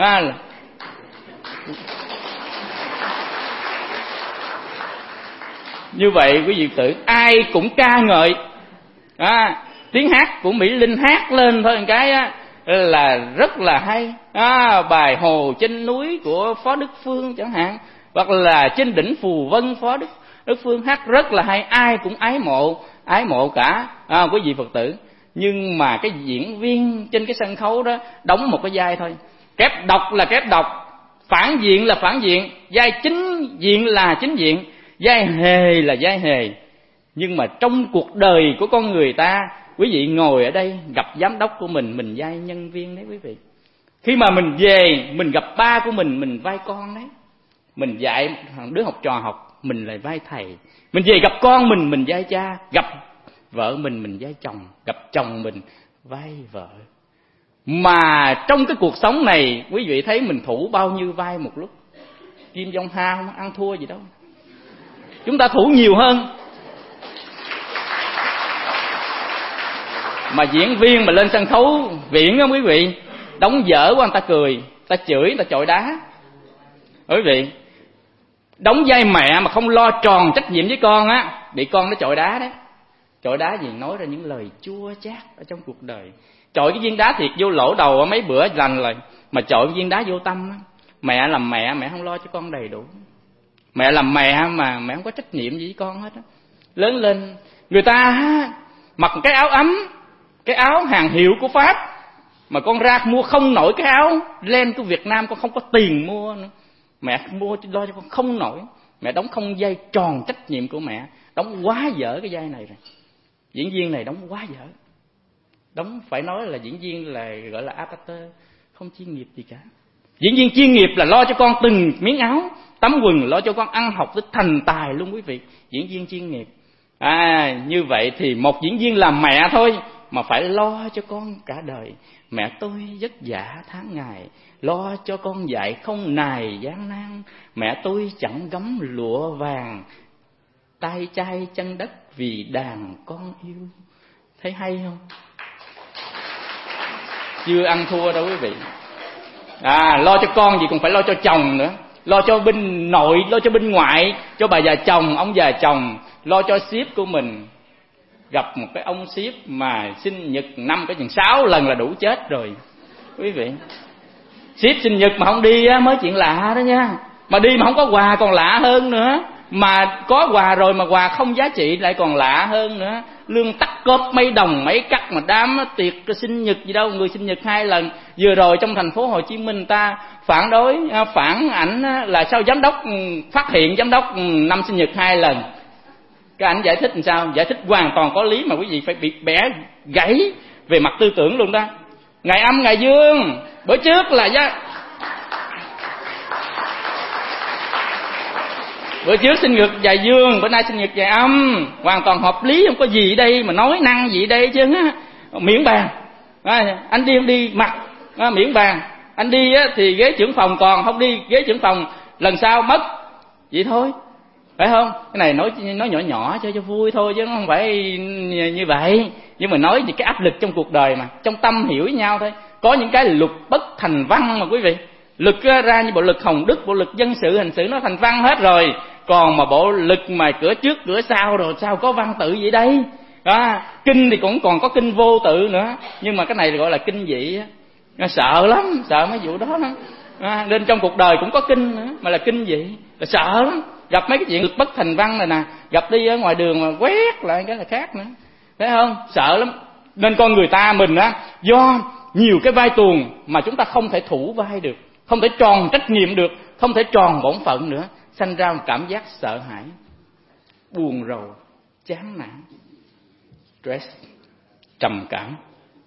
Như vậy quý vị tử ai cũng ca ngợi. Tiếng hát của Mỹ Linh hát lên thôi một cái là rất là hay. Bài Hồ Trên Núi của Phó Đức Phương chẳng hạn, hoặc là Trên Đỉnh Phù Vân Phó Đức Phương hát rất là hay, ai cũng ái mộ cả quý vị Phật tử. Nhưng mà cái diễn viên trên cái sân khấu đó đóng một cái vai thôi, kép độc là kép độc, phản diện là phản diện, vai chính diện là chính diện, vai hề là vai hề. Nhưng mà trong cuộc đời của con người ta, quý vị ngồi ở đây gặp giám đốc của mình vai nhân viên đấy quý vị. Khi mà mình về mình gặp ba của mình vai con đấy. Mình dạy thằng đứa học trò học, mình là vai thầy. Mình về gặp con mình vai cha. Gặp vợ mình vai chồng. Gặp chồng mình vai vợ. Mà trong cái cuộc sống này, quý vị thấy mình thủ bao nhiêu vai một lúc? Kim Jong Ha không ăn thua gì đâu, chúng ta thủ nhiều hơn. Mà diễn viên mà lên sân khấu viện á quý vị, đóng dở quá người ta cười, ta chửi, người ta chọi đá. Quý vị, đóng vai mẹ mà không lo tròn trách nhiệm với con bị con nó chọi đá đấy. Chọi đá gì? Nói ra những lời chua chát ở trong cuộc đời. Chọi cái viên đá thiệt vô lỗ đầu mấy bữa lành rồi, mà chọi viên đá vô tâm mẹ làm mẹ không lo cho con đầy đủ. Mẹ làm mẹ mà mẹ không có trách nhiệm gì với con hết á. Lớn lên người ta mặc cái áo ấm, cái áo hàng hiệu của Pháp, mà con ra mua không nổi cái áo len của Việt Nam, con không có tiền mua nữa. Mẹ mua lo cho con không nổi. Mẹ đóng không vai tròn trách nhiệm của mẹ, đóng quá dở cái vai này rồi. Diễn viên này đóng quá dở, đóng phải nói là diễn viên là gọi là amateur, không chuyên nghiệp gì cả. Diễn viên chuyên nghiệp là lo cho con từng miếng áo, tấm quần, lo cho con ăn học tới thành tài luôn quý vị. Diễn viên chuyên nghiệp. Như vậy thì một diễn viên làm mẹ thôi mà phải lo cho con cả đời. Mẹ tôi vất vả tháng ngày, lo cho con dạy không nài gian nan. Mẹ tôi chẳng gấm lụa vàng, tay chai chân đất vì đàn con yêu. Thấy hay không? Chưa ăn thua đâu quý vị. Lo cho con gì còn phải lo cho chồng nữa, lo cho bên nội, lo cho bên ngoại, cho bà già chồng, ông già chồng, lo cho sếp của mình. Gặp một cái ông sếp mà sinh nhật năm cái chừng 6 lần là đủ chết rồi quý vị. Sếp sinh nhật mà không đi á mới chuyện lạ đó nha. Mà đi mà không có quà còn lạ hơn nữa. Mà có quà rồi mà quà không giá trị lại còn lạ hơn nữa. Lương tắt cóp mấy đồng mấy cắt mà đám tiệc sinh nhật gì đâu, người sinh nhật 2 lần. Vừa rồi trong thành phố Hồ Chí Minh ta phản ảnh là sao giám đốc phát hiện giám đốc năm sinh nhật 2 lần. Cái ảnh giải thích làm sao? Giải thích hoàn toàn có lý mà quý vị phải bị bẻ gãy về mặt tư tưởng luôn đó. Ngày âm ngày dương, bữa trước là bữa trước sinh nhật ngày dương, bữa nay sinh nhật ngày âm, hoàn toàn hợp lý, không có gì đây mà nói năng gì đây chứ á. Miễn bàn, anh đi không đi mặc, miễn bàn. Anh đi á thì ghế trưởng phòng còn, không đi ghế trưởng phòng lần sau mất, vậy thôi, phải không? Cái này nói nhỏ nhỏ cho vui thôi chứ không phải như vậy. Nhưng mà nói về cái áp lực trong cuộc đời mà, trong tâm hiểu với nhau thôi. Có những cái luật bất thành văn mà quý vị. Luật ra như bộ luật Hồng Đức, bộ luật dân sự hành xử nó thành văn hết rồi. Còn mà bộ luật mà cửa trước cửa sau rồi sao có văn tự vậy đây? Kinh thì cũng còn có kinh vô tự nữa, nhưng mà cái này gọi là kinh dị á. Sợ lắm, sợ mấy vụ đó lắm. Nên trong cuộc đời cũng có kinh nữa mà là kinh dị, là sợ lắm. Gặp mấy cái chuyện luật bất thành văn này nè, gặp đi ở ngoài đường mà quét lại cái là khác nữa, thấy không? Sợ lắm. Nên con người ta mình á, do nhiều cái vai tuồng mà chúng ta không thể thủ vai được, không thể tròn trách nhiệm được, không thể tròn bổn phận nữa, sanh ra một cảm giác sợ hãi, buồn rầu, chán nản, stress, trầm cảm.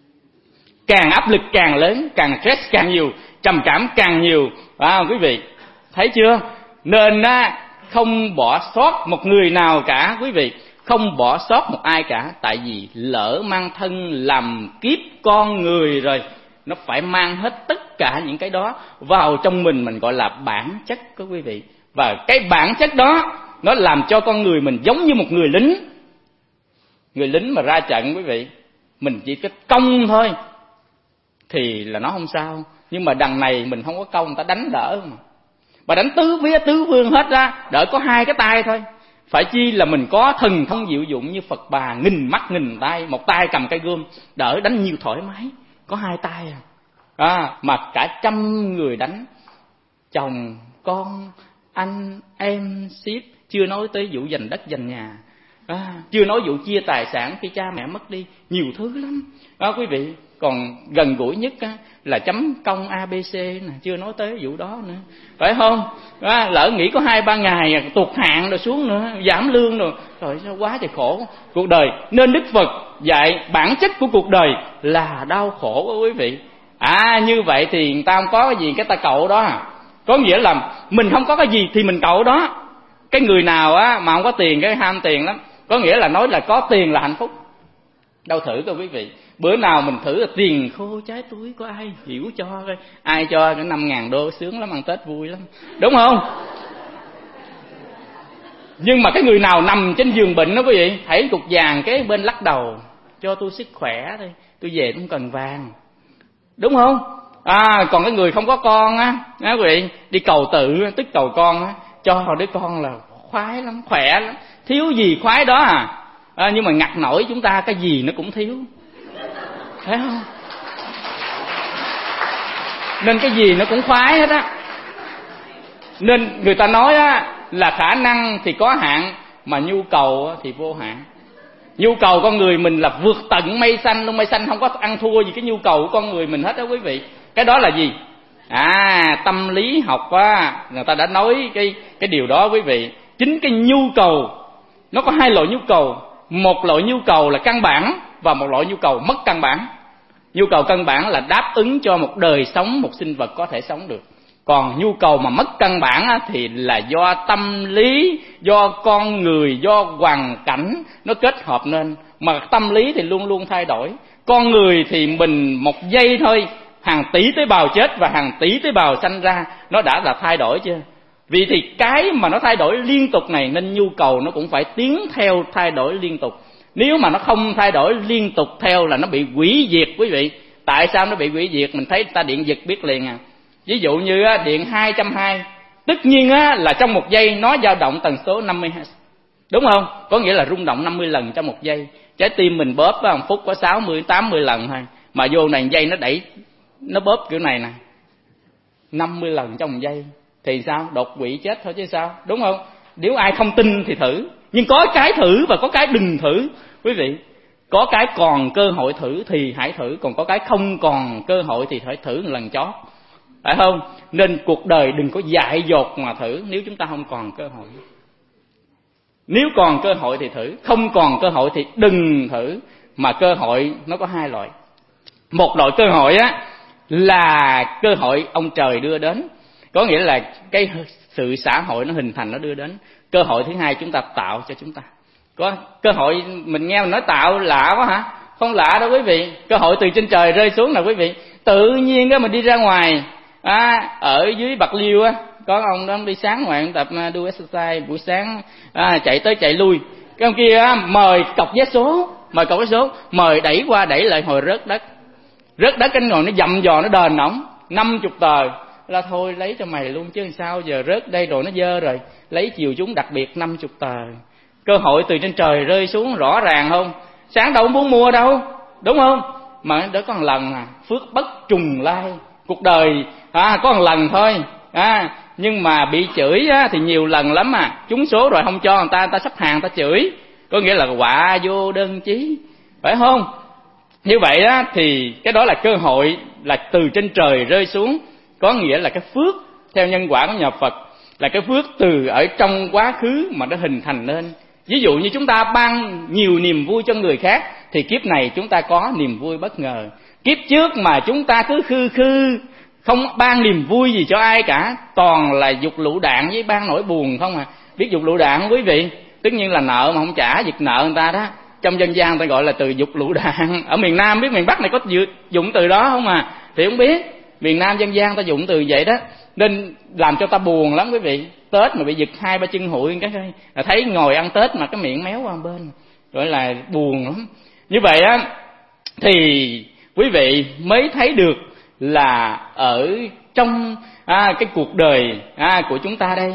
Càng áp lực càng lớn, càng stress càng nhiều, trầm cảm càng nhiều. Quý vị thấy chưa? Nên không bỏ sót một người nào cả quý vị, không bỏ sót một ai cả. Tại vì lỡ mang thân làm kiếp con người rồi, nó phải mang hết tất cả những cái đó vào trong mình gọi là bản chất của quý vị. Và cái bản chất đó nó làm cho con người mình giống như một người lính. Người lính mà ra trận quý vị, mình chỉ có công thôi thì là nó không sao. Nhưng mà đằng này mình không có công, người ta đánh đỡ mà. Bà đánh tứ vía tứ vương hết ra, đỡ có 2 cái tay thôi. Phải chi là mình có thần thông diệu dụng như Phật Bà, nghìn mắt nghìn tay, một tay cầm cây gươm, đỡ đánh nhiều thoải mái. Có 2 tay mà cả 100 người đánh, chồng, con, anh, em, sếp, chưa nói tới vụ giành đất giành nhà, chưa nói vụ chia tài sản khi cha mẹ mất đi, nhiều thứ lắm quý vị. Còn gần gũi nhất là chấm công ABC nè, chưa nói tới vụ đó nữa, phải không? Lỡ nghĩ có 2-3 ngày tụt hạn rồi xuống nữa, giảm lương rồi, trời sao quá trời khổ cuộc đời. Nên Đức Phật dạy bản chất của cuộc đời là đau khổ đó quý vị. Như vậy thì người ta không có cái gì cái ta cậu đó có nghĩa là mình không có cái gì thì mình cậu đó. Cái người nào mà không có tiền, cái ham tiền lắm, có nghĩa là nói là có tiền là hạnh phúc. Đâu thử coi quý vị, bữa nào mình thử là tiền khô trái túi, có ai hiểu cho coi. Ai cho cái 5.000 đô sướng lắm, ăn Tết vui lắm, đúng không? Nhưng mà cái người nào nằm trên giường bệnh đó quý vị, thấy cục vàng cái bên lắc đầu, cho tôi sức khỏe thôi, tôi về tôi không cần vàng, đúng không? Còn cái người không có con quý vị, đi cầu tự tức cầu con cho đứa con là khoái lắm, khỏe lắm, thiếu gì khoái đó nhưng mà ngặt nổi chúng ta cái gì nó cũng thiếu, thấy không? Nên cái gì nó cũng khoái hết á. Nên người ta nói là khả năng thì có hạn, mà nhu cầu thì vô hạn. Nhu cầu con người mình là vượt tận mây xanh luôn, mây xanh không có ăn thua gì cái nhu cầu của con người mình hết đó quý vị. Cái đó là gì? Tâm lý học người ta đã nói cái điều đó quý vị. Chính cái nhu cầu nó có 2 loại nhu cầu. Một loại nhu cầu là căn bản và một loại nhu cầu mất căn bản. Nhu cầu căn bản là đáp ứng cho một đời sống, một sinh vật có thể sống được. Còn nhu cầu mà mất cân bản á, thì là do tâm lý, do con người, do hoàn cảnh nó kết hợp nên. Mà tâm lý thì luôn luôn thay đổi. Con người thì mình một giây thôi, hàng tỷ tế bào chết và hàng tỷ tế bào sanh ra, nó đã là thay đổi chưa? Vì thì cái mà nó thay đổi liên tục này nên nhu cầu nó cũng phải tiến theo thay đổi liên tục. Nếu mà nó không thay đổi liên tục theo là nó bị hủy diệt quý vị. Tại sao nó bị hủy diệt? Mình thấy ta điện giật biết liền à. Ví dụ như điện 220, tất nhiên là trong một giây nó dao động tần số 50 Hz. Đúng không? Có nghĩa là rung động 50 lần trong một giây. Trái tim mình bóp một phút có 60, 80 lần thôi. Mà vô này giây nó đẩy, nó bóp kiểu này nè, 50 lần trong một giây. Thì sao? Đột quỵ chết thôi chứ sao? Đúng không? Nếu ai không tin thì thử. Nhưng có cái thử và có cái đừng thử. Quý vị, có cái còn cơ hội thử thì hãy thử. Còn có cái không còn cơ hội thì phải thử một lần chót. Phải không? Nên cuộc đời đừng có dại dột mà thử nếu chúng ta không còn cơ hội. Nếu còn cơ hội thì thử, không còn cơ hội thì đừng thử. Mà cơ hội nó có hai loại. Một loại cơ hội là cơ hội ông trời đưa đến, có nghĩa là cái sự xã hội nó hình thành, nó đưa đến. Cơ hội thứ hai chúng ta tạo cho chúng ta. Có cơ hội, mình nghe mình nói tạo lạ quá hả? Không lạ đâu quý vị. Cơ hội từ trên trời rơi xuống là quý vị. Tự nhiên mình đi ra ngoài, ở dưới Bạc Liêu có ông đó đi sáng ngoài tập đua exercise buổi sáng, chạy tới chạy lui. Cái ông kia mời cọc vé số, mời đẩy qua đẩy lại, hồi rớt đất cái ngồi nó dầm dò nó đền ổng 50 tờ. Là thôi lấy cho mày luôn chứ sao giờ, rớt đây rồi nó dơ rồi, lấy chiều chúng đặc biệt 50 tờ. Cơ hội từ trên trời rơi xuống rõ ràng không? Sáng đâu muốn mua đâu, đúng không? Mà đó có một lần phước bất trùng lai. Cuộc đời có một lần thôi, nhưng mà bị chửi thì nhiều lần lắm mà. Trúng số rồi không cho người ta sắp hàng, ta chửi, có nghĩa là quả vô đơn chí, phải không? Như vậy thì cái đó là cơ hội là từ trên trời rơi xuống. Có nghĩa là cái phước theo nhân quả của nhà Phật, là cái phước từ ở trong quá khứ mà nó hình thành nên. Ví dụ như chúng ta ban nhiều niềm vui cho người khác thì kiếp này chúng ta có niềm vui bất ngờ. Kiếp trước mà chúng ta cứ khư không ban niềm vui gì cho ai cả, toàn là dục lựu đạn với ban nỗi buồn không à. Biết dục lựu đạn không quý vị? Tất nhiên là nợ mà không trả, giật nợ người ta đó. Trong dân gian người ta gọi là từ dục lựu đạn. Ở miền Nam biết miền Bắc này có dụng từ đó không à? Thì không biết. Miền Nam dân gian ta dụng từ vậy đó. Nên làm cho ta buồn lắm quý vị. Tết mà bị giật 2-3 chân hụi cái thấy ngồi ăn Tết mà cái miệng méo qua bên, gọi là buồn lắm. Như vậy thì quý vị mới thấy được là ở trong cái cuộc đời của chúng ta đây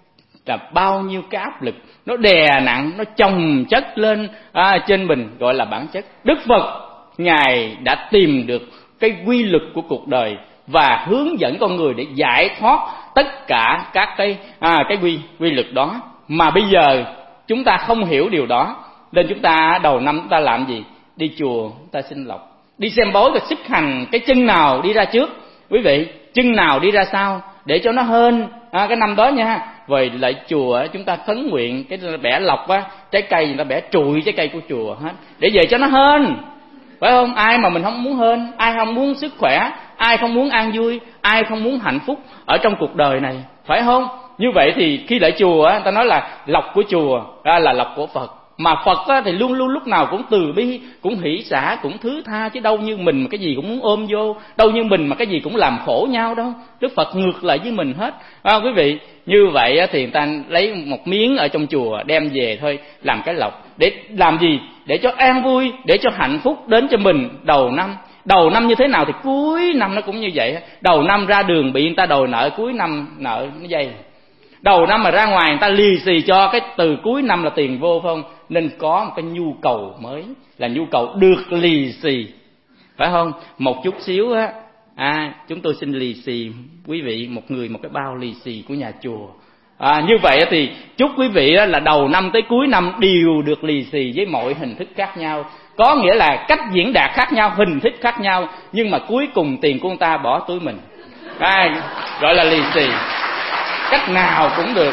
là bao nhiêu cái áp lực nó đè nặng, nó chồng chất lên trên mình, gọi là bản chất. Đức Phật Ngài đã tìm được cái quy luật của cuộc đời và hướng dẫn con người để giải thoát tất cả các cái quy luật đó. Mà bây giờ chúng ta không hiểu điều đó, nên chúng ta đầu năm chúng ta làm gì? Đi chùa ta xin lộc, đi xem bói và xích hành cái chân nào đi ra trước quý vị, chân nào đi ra sau để cho nó hên cái năm đó nha. Về lại chùa chúng ta khấn nguyện, cái bẻ lộc trái cây người ta bẻ trụi trái cây của chùa hết để về cho nó hên, phải không? Ai mà mình không muốn hên, ai không muốn sức khỏe, ai không muốn an vui, ai không muốn hạnh phúc ở trong cuộc đời này, phải không? Như vậy thì khi lại chùa người ta nói là lộc của chùa là lộc của Phật. Mà Phật thì luôn luôn lúc nào cũng từ bi, cũng hỷ xả, cũng thứ tha, chứ đâu như mình mà cái gì cũng muốn ôm vô, đâu như mình mà cái gì cũng làm khổ nhau đâu. Đức Phật ngược lại với mình hết. Quý vị, như vậy thì người ta lấy một miếng ở trong chùa đem về thôi, làm cái lộc để làm gì? Để cho an vui, để cho hạnh phúc đến cho mình đầu năm. Đầu năm như thế nào thì cuối năm nó cũng như vậy. Đầu năm ra đường bị người ta đòi nợ, cuối năm nợ nó dây. Đầu năm mà ra ngoài người ta lì xì cho, cái từ cuối năm là tiền vô, phải không? Nên có một cái nhu cầu mới là nhu cầu được lì xì, phải không? Một chút xíu chúng tôi xin lì xì quý vị, một người một cái bao lì xì của nhà chùa. Như vậy thì chúc quý vị là đầu năm tới cuối năm đều được lì xì với mọi hình thức khác nhau. Có nghĩa là cách diễn đạt khác nhau, hình thức khác nhau, nhưng mà cuối cùng tiền của người ta bỏ túi mình, gọi là lì xì. Cách nào cũng được.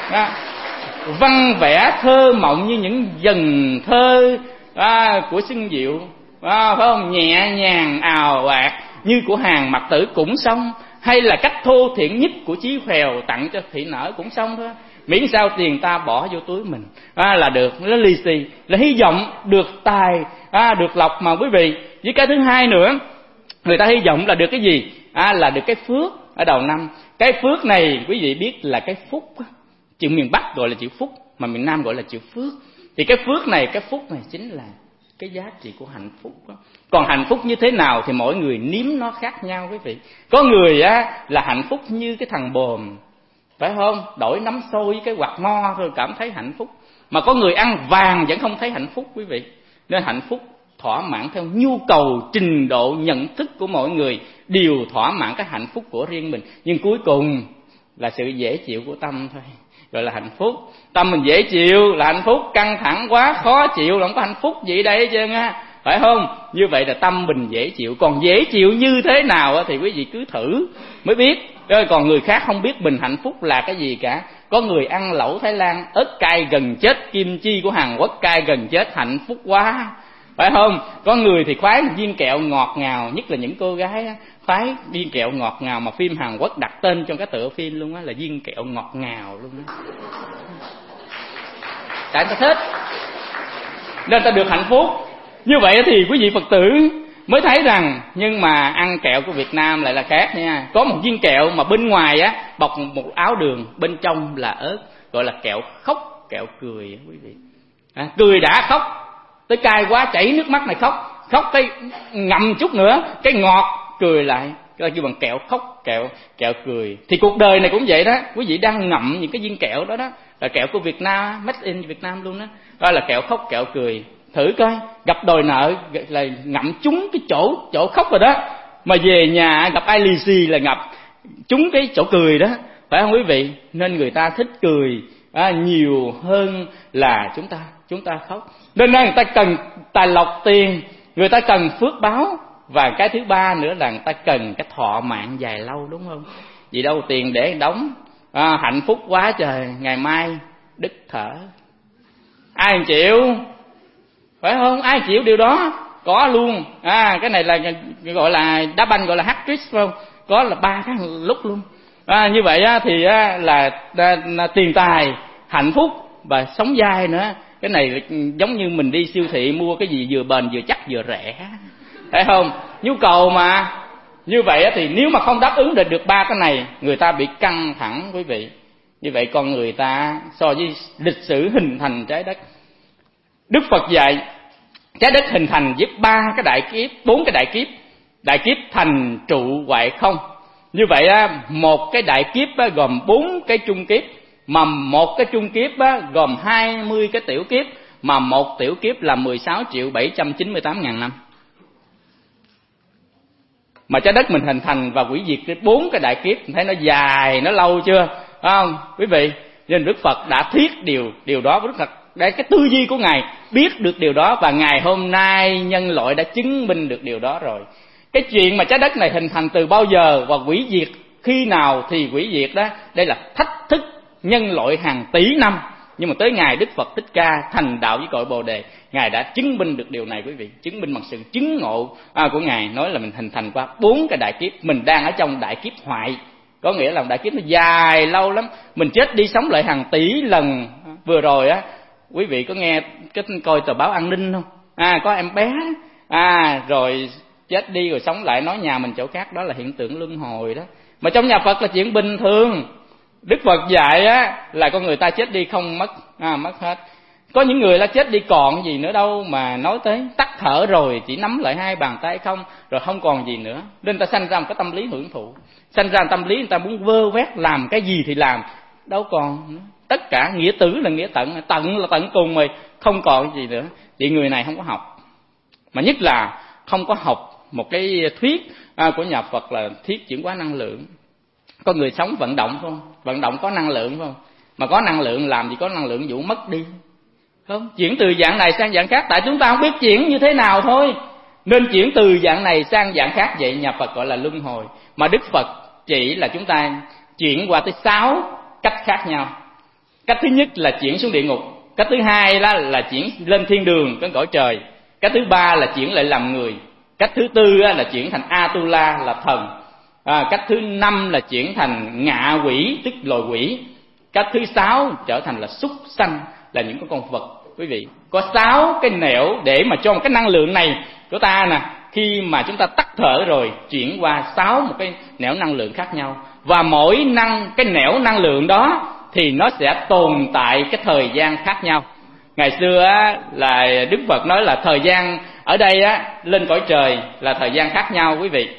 Văn vẽ thơ mộng như những dần thơ của Xuân Diệu, phải không? Nhẹ nhàng ào ạt như của Hàn Mặc Tử cũng xong, hay là cách thô thiển nhất của Chí Phèo tặng cho thị nở cũng xong thôi. Miễn sao tiền ta bỏ vô túi mình là được, nó lì xì, là hy vọng được tài, được lộc mà quý vị. Với cái thứ hai nữa, người ta hy vọng là được cái gì? Là được cái phước ở đầu năm. Cái phước này quý vị biết là cái phúc, chữ miền Bắc gọi là chữ phúc, mà miền Nam gọi là chữ phước. Thì cái phước này, cái phúc này chính là cái giá trị của hạnh phúc đó. Còn hạnh phúc như thế nào thì mỗi người nếm nó khác nhau quý vị. Có người là hạnh phúc như cái thằng bồm, phải không? Đổi nắm xôi với cái quạt mo thôi cảm thấy hạnh phúc. Mà có người ăn vàng vẫn không thấy hạnh phúc quý vị. Nên hạnh phúc thỏa mãn theo nhu cầu, trình độ nhận thức của mỗi người, đều thỏa mãn cái hạnh phúc của riêng mình. Nhưng cuối cùng là sự dễ chịu của tâm thôi, gọi là hạnh phúc. Tâm mình dễ chịu là hạnh phúc, căng thẳng quá khó chịu là không có hạnh phúc gì đây hết trơn á, phải không? Như vậy là tâm mình dễ chịu. Còn dễ chịu như thế nào thì quý vị cứ thử mới biết. Còn người khác không biết mình hạnh phúc là cái gì cả. Có người ăn lẩu Thái Lan ớt cay gần chết, kim chi của Hàn Quốc cay gần chết, hạnh phúc quá, phải không? Có người thì khoái viên kẹo ngọt ngào, nhất là những cô gái khoái viên kẹo ngọt ngào, mà phim Hàn Quốc đặt tên cho cái tựa phim luôn á là viên kẹo ngọt ngào luôn á. Tại người ta thích nên ta được hạnh phúc. Như vậy thì quý vị Phật tử mới thấy rằng, nhưng mà ăn kẹo của Việt Nam lại là khác nha. Có một viên kẹo mà bên ngoài bọc một áo đường, bên trong là ớt, gọi là kẹo khóc, kẹo cười quý vị. Cười đã khóc tới cay quá chảy nước mắt này khóc, khóc cái ngậm chút nữa cái ngọt, cười lại, cái kêu bằng kẹo khóc, kẹo cười. Thì cuộc đời này cũng vậy đó, quý vị đang ngậm những cái viên kẹo đó là kẹo của Việt Nam, made in Việt Nam luôn đó là kẹo khóc, kẹo cười. Thử coi, gặp đòi nợ là ngậm trúng cái chỗ khóc rồi đó, mà về nhà gặp ai lì xì là ngập trúng cái chỗ cười đó, phải không quý vị? Nên người ta thích cười nhiều hơn là chúng ta khóc. Nên người ta cần tài lộc tiền, người ta cần phước báo, và cái thứ ba nữa là người ta cần cái thọ mạng dài lâu, đúng không? Vì đâu tiền để đóng, hạnh phúc quá trời, ngày mai đứt thở, ai chịu, phải không? Ai chịu điều đó? Có luôn. Cái này là gọi là đá banh, gọi là hat-trick, phải không? Có là 3 cái lúc luôn. Như vậy thì là tiền tài, hạnh phúc và sống dai nữa. Cái này giống như mình đi siêu thị mua cái gì vừa bền vừa chắc vừa rẻ, phải không? Nhu cầu mà. Như vậy thì nếu mà không đáp ứng được 3 cái này, người ta bị căng thẳng quý vị. Như vậy con người ta so với lịch sử hình thành trái đất, Đức Phật dạy trái đất hình thành với 3 cái đại kiếp, 4 cái đại kiếp. Đại kiếp thành trụ hoại không. Như vậy một cái đại kiếp gồm 4 cái trung kiếp, mà một cái trung kiếp gồm 20 cái tiểu kiếp, mà một tiểu kiếp là 16.798.000 năm. Mà trái đất mình hình thành và hủy diệt cái 4 cái đại kiếp, thấy nó dài, nó lâu chưa? Phải không quý vị? Nên Đức Phật đã thiết điều đó với Đức Phật. Để cái tư duy của Ngài biết được điều đó, và ngày hôm nay nhân loại đã chứng minh được điều đó rồi. Cái chuyện mà trái đất này hình thành từ bao giờ và hủy diệt khi nào thì hủy diệt đó, đây là thách thức nhân loại hàng tỷ năm. Nhưng mà tới ngày Đức Phật Thích Ca thành đạo với cội Bồ Đề, Ngài đã chứng minh được điều này quý vị. Chứng minh bằng sự chứng ngộ của Ngài, nói là mình hình thành qua 4 cái đại kiếp. Mình đang ở trong đại kiếp hoại, có nghĩa là đại kiếp nó dài lâu lắm. Mình chết đi sống lại hàng tỷ lần. Vừa rồi quý vị có nghe coi tờ báo An Ninh không? Có em bé rồi chết đi rồi sống lại, nói nhà mình chỗ khác, đó là hiện tượng luân hồi đó. Mà trong nhà Phật là chuyện bình thường. Đức Phật dạy là con người ta chết đi không mất hết. Có những người là chết đi còn gì nữa đâu mà nói tới, tắt thở rồi chỉ nắm lại 2 bàn tay không, rồi không còn gì nữa. Nên ta sanh ra một cái tâm lý hưởng thụ, sanh ra một tâm lý người ta muốn vơ vét, làm cái gì thì làm, đâu còn nữa. Tất cả nghĩa tử là nghĩa tận, tận là tận cùng rồi, không còn gì nữa. Vậy người này không có học, mà nhất là không có học một cái thuyết của nhà Phật là thuyết chuyển hóa năng lượng. Con người sống vận động không? Vận động có năng lượng không? Mà có năng lượng làm gì có năng lượng vụ mất đi, không? Chuyển từ dạng này sang dạng khác, tại chúng ta không biết chuyển như thế nào thôi. Nên chuyển từ dạng này sang dạng khác, vậy nhà Phật gọi là luân hồi. Mà Đức Phật chỉ là chúng ta chuyển qua tới 6 cách khác nhau. Cách thứ nhất là chuyển xuống địa ngục. Cách thứ hai là chuyển lên thiên đường, cái cõi trời. Cách thứ ba là chuyển lại làm người. Cách thứ tư là chuyển thành Atula là thần. Cách thứ 5 là chuyển thành ngạ quỷ, tức loài quỷ. Cách thứ 6 trở thành là súc sanh, là những con vật. Quý vị, có 6 cái nẻo để mà cho một cái năng lượng này của ta nè, khi mà chúng ta tắt thở rồi chuyển qua 6 một cái nẻo năng lượng khác nhau. Và mỗi cái nẻo năng lượng đó thì nó sẽ tồn tại cái thời gian khác nhau. Ngày xưa á, là Đức Phật nói là thời gian ở đây á, lên cõi trời là thời gian khác nhau quý vị.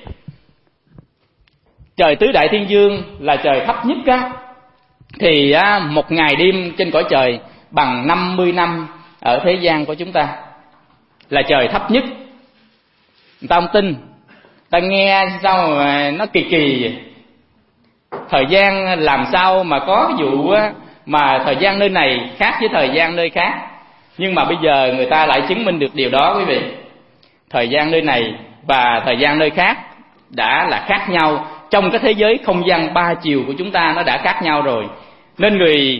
Trời tứ đại thiên dương là trời thấp nhất á, thì á, một ngày đêm trên cõi trời bằng 50 năm ở thế gian của chúng ta, là trời thấp nhất. Người ta không tin, ta nghe sao mà nó kỳ kỳ vậy. Thời gian làm sao mà có cái vụ á, mà thời gian nơi này khác với thời gian nơi khác. Nhưng mà bây giờ người ta lại chứng minh được điều đó quý vị. Thời gian nơi này và thời gian nơi khác đã là khác nhau. Trong cái thế giới không gian 3 chiều của chúng ta nó đã khác nhau rồi. Nên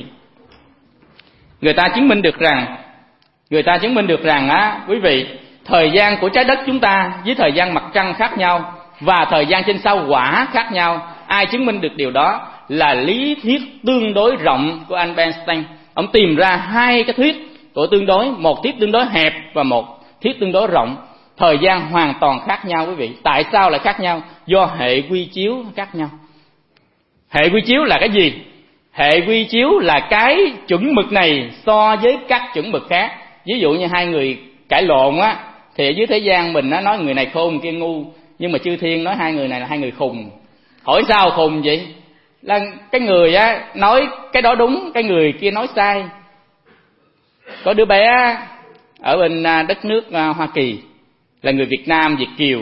người ta chứng minh được rằng á, quý vị, thời gian của trái đất chúng ta với thời gian mặt trăng khác nhau, và thời gian trên sao Hỏa khác nhau. Ai chứng minh được điều đó? Là lý thuyết tương đối rộng của Albert Einstein. Ông tìm ra 2 cái thuyết của tương đối, một thuyết tương đối hẹp và một thuyết tương đối rộng. Thời gian hoàn toàn khác nhau quý vị. Tại sao lại khác nhau? Do hệ quy chiếu khác nhau. Hệ quy chiếu là cái gì? Hệ quy chiếu là cái chuẩn mực này so với các chuẩn mực khác. Ví dụ như 2 người cãi lộn á, thì ở dưới thế gian mình nó nói người này khôn kia ngu, nhưng mà chư thiên nói 2 người này là 2 người khùng. Hỏi sao khùng vậy? Là cái người á nói cái đó đúng, cái người kia nói sai. Có đứa bé ở bên đất nước Hoa Kỳ, là người Việt Nam, Việt kiều.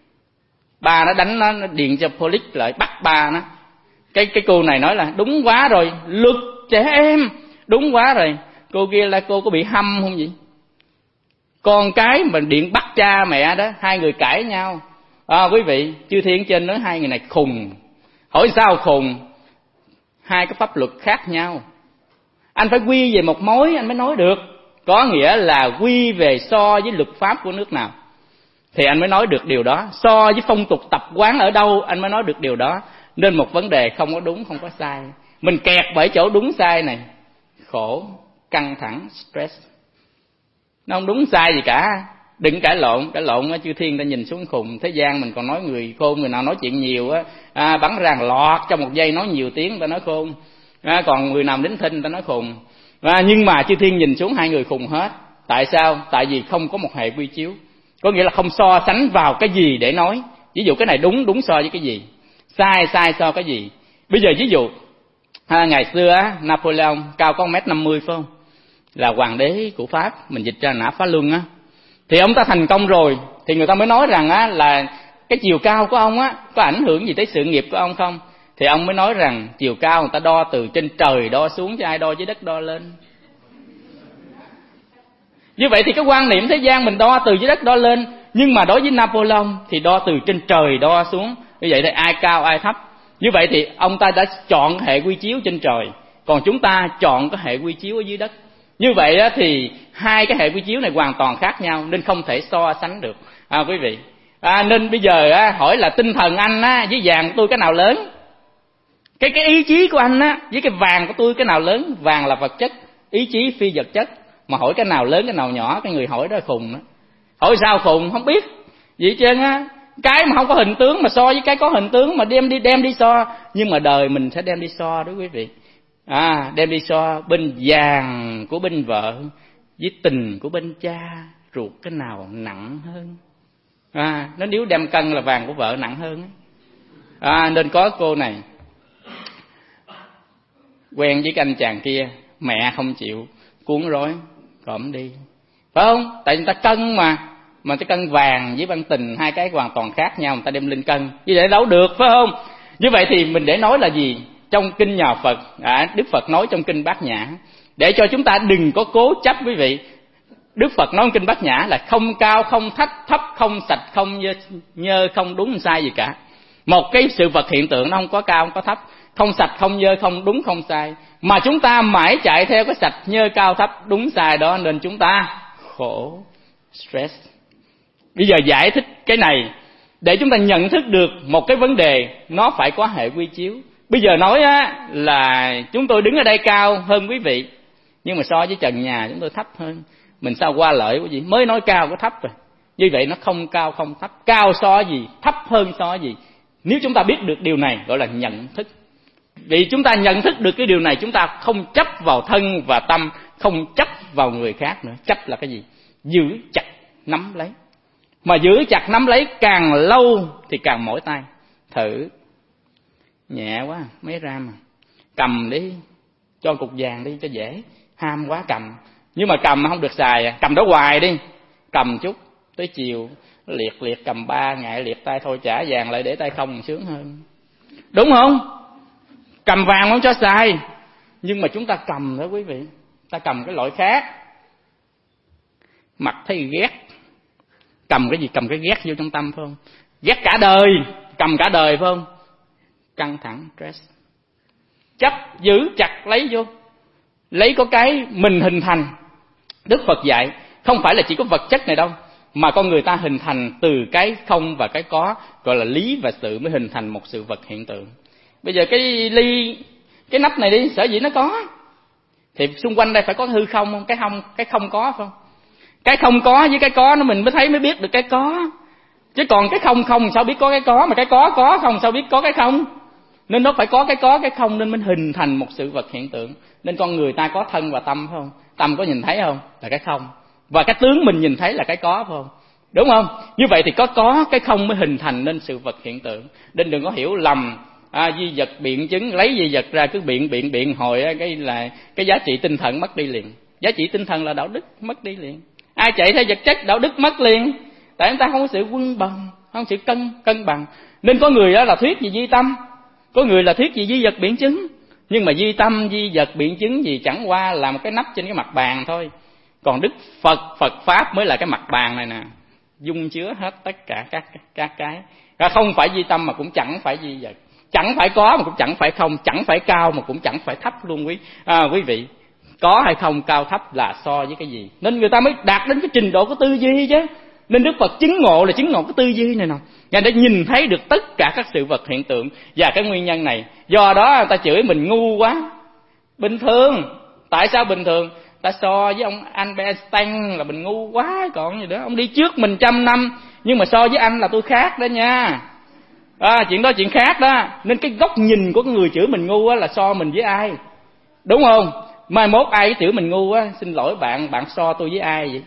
Ba nó đánh nó điện cho police lại bắt ba nó. Cái cô này nói là đúng quá rồi, luật trẻ em đúng quá rồi. Cô kia là cô có bị hâm không vậy? Con cái mà điện bắt cha mẹ đó, 2 người cãi nhau. Quý vị, chư thiên trên nói 2 người này khùng. Hỏi sao khùng? 2 cái pháp luật khác nhau. Anh phải quy về một mối anh mới nói được. Có nghĩa là quy về so với luật pháp của nước nào thì anh mới nói được điều đó. So với phong tục tập quán ở đâu anh mới nói được điều đó. Nên một vấn đề không có đúng, không có sai. Mình kẹt bởi chỗ đúng sai này, khổ, căng thẳng, stress. Nó không đúng sai gì cả. Đừng cãi lộn chư thiên ta nhìn xuống khùng. Thế gian mình còn nói người khôn, người nào nói chuyện nhiều á, bắn ràng lọt trong một giây nói nhiều tiếng ta nói khôn. Còn người nào đính thinh ta nói khùng. Nhưng mà chư thiên nhìn xuống 2 người khùng hết. Tại sao? Tại vì không có một hệ quy chiếu. Có nghĩa là không so sánh vào cái gì để nói. Ví dụ cái này đúng so với cái gì, sai so cái gì. Bây giờ ví dụ ngày xưa á, Napoleon cao có 1m50 phải không? Là hoàng đế của Pháp, mình dịch ra Nã Phá Luân á. Thì ông ta thành công rồi thì người ta mới nói rằng á, là cái chiều cao của ông á có ảnh hưởng gì tới sự nghiệp của ông không? Thì ông mới nói rằng chiều cao người ta đo từ trên trời đo xuống, chứ ai đo dưới đất đo lên. Như vậy thì cái quan niệm thế gian mình đo từ dưới đất đo lên, nhưng mà đối với Napoleon thì đo từ trên trời đo xuống. Như vậy thì ai cao ai thấp. Như vậy thì ông ta đã chọn hệ quy chiếu trên trời, còn chúng ta chọn cái hệ quy chiếu ở dưới đất. Như vậy thì 2 cái hệ quy chiếu này hoàn toàn khác nhau, nên không thể so sánh được quý vị. Nên bây giờ hỏi là tinh thần anh với vàng của tôi cái nào lớn? Cái ý chí của anh với cái vàng của tôi cái nào lớn? Vàng là vật chất, ý chí phi vật chất. Mà hỏi cái nào lớn cái nào nhỏ, cái người hỏi đó khùng đó. Hỏi sao khùng? Không biết vậy chứ cái mà không có hình tướng mà so với cái có hình tướng mà đem đi so. Nhưng mà đời mình sẽ đem đi so đó quý vị. Đem đi so bên vàng của bên vợ với tình của bên cha, ruột cái nào nặng hơn. Nó nếu đem cân là vàng của vợ nặng hơn. Nên có cô này quen với cái anh chàng kia, mẹ không chịu, cuốn rối cõm đi, phải không? Tại người ta cân mà cái cân vàng với văn tình 2 cái hoàn toàn khác nhau, người ta đem lên cân như vậy đâu được, phải không? Như vậy thì mình để nói là gì? Trong kinh nhà Phật, Đức Phật nói trong kinh Bát Nhã, để cho chúng ta đừng có cố chấp quý vị. Đức Phật nói trong kinh Bát Nhã là không cao không thấp không sạch không nhơ không đúng sai gì cả. Một cái sự vật hiện tượng nó không có cao không có thấp, không sạch không nhơ không đúng không sai, mà chúng ta mãi chạy theo cái sạch nhơ cao thấp đúng sai đó, nên chúng ta khổ, stress. Bây giờ giải thích cái này để chúng ta nhận thức được một cái vấn đề nó phải có hệ quy chiếu. Bây giờ nói á là chúng tôi đứng ở đây cao hơn quý vị, nhưng mà so với trần nhà chúng tôi thấp hơn. Mình sao qua lợi quý vị? Mới nói cao có thấp rồi. Như vậy nó không cao không thấp. Cao so gì? Thấp hơn so gì? Nếu chúng ta biết được điều này gọi là nhận thức. Vì chúng ta nhận thức được cái điều này, chúng ta không chấp vào thân và tâm, không chấp vào người khác nữa. Chấp là cái gì? Giữ chặt nắm lấy. Mà giữ chặt nắm lấy càng lâu thì càng mỏi tay. Thử nhẹ quá mấy gram, cầm đi, cho cục vàng đi cho dễ. Ham quá cầm, nhưng mà cầm không được xài, cầm đó hoài đi. Cầm chút tới chiều liệt cầm 3 ngày liệt tay, thôi trả vàng lại để tay không sướng hơn, đúng không? Cầm vàng không cho xài, nhưng mà chúng ta cầm đó quý vị, ta cầm cái loại khác, mặt thấy ghét. Cầm cái gì? Cầm cái ghét vô trong tâm phải không? Ghét cả đời, cầm cả đời phải không? Căng thẳng, stress, chấp giữ chặt lấy vô. Lấy có cái mình hình thành. Đức Phật dạy không phải là chỉ có vật chất này đâu, mà con người ta hình thành từ cái không và cái có, gọi là lý và sự mới hình thành một sự vật hiện tượng. Bây giờ cái ly, cái nắp này đi, sở dĩ nó có thì xung quanh đây phải có hư không không? Cái không có phải không? Cái không có với cái có nó mình mới thấy, mới biết được cái có. Chứ còn cái không sao biết có cái có, mà cái có không sao biết có cái không. Nên nó phải có cái không nên mới hình thành một sự vật hiện tượng. Nên con người ta có thân và tâm phải không? Tâm có nhìn thấy không? Là cái không. Và cái tướng mình nhìn thấy là cái có phải không? Đúng không? Như vậy thì có cái không mới hình thành nên sự vật hiện tượng. Nên đừng có hiểu lầm duy vật biện chứng, lấy duy vật ra cứ biện hồi cái giá trị tinh thần mất đi liền. Giá trị tinh thần là đạo đức mất đi liền. Ai chạy theo vật chất đạo đức mất liền. Tại chúng ta không có sự quân bằng, không có sự cân bằng. Nên có người đó là thuyết gì duy tâm, có người là thuyết gì duy vật biện chứng. Nhưng mà duy tâm, duy vật biện chứng gì chẳng qua là một cái nắp trên cái mặt bàn thôi. Còn Đức Phật Pháp mới là cái mặt bàn này nè, dung chứa hết tất cả các cái. Không phải duy tâm mà cũng chẳng phải duy vật, chẳng phải có mà cũng chẳng phải không, chẳng phải cao mà cũng chẳng phải thấp luôn quý vị. Có hay không, cao thấp là so với cái gì. Nên người ta mới đạt đến cái trình độ của tư duy chứ. Nên Đức Phật chứng ngộ là chứng ngộ cái tư duy này nè. Ngài đã nhìn thấy được tất cả các sự vật hiện tượng và cái nguyên nhân này. Do đó người ta chửi mình ngu quá. Bình thường. Tại sao bình thường? Ta so với ông Albert Einstein là mình ngu quá, còn gì đó. Ông đi trước mình 100 năm, nhưng mà so với anh là tôi khác đó nha. Chuyện đó chuyện khác đó. Nên cái góc nhìn của người chửi mình ngu là so mình với ai, đúng không? Mai mốt ai chửi mình ngu á, xin lỗi bạn so tôi với ai vậy?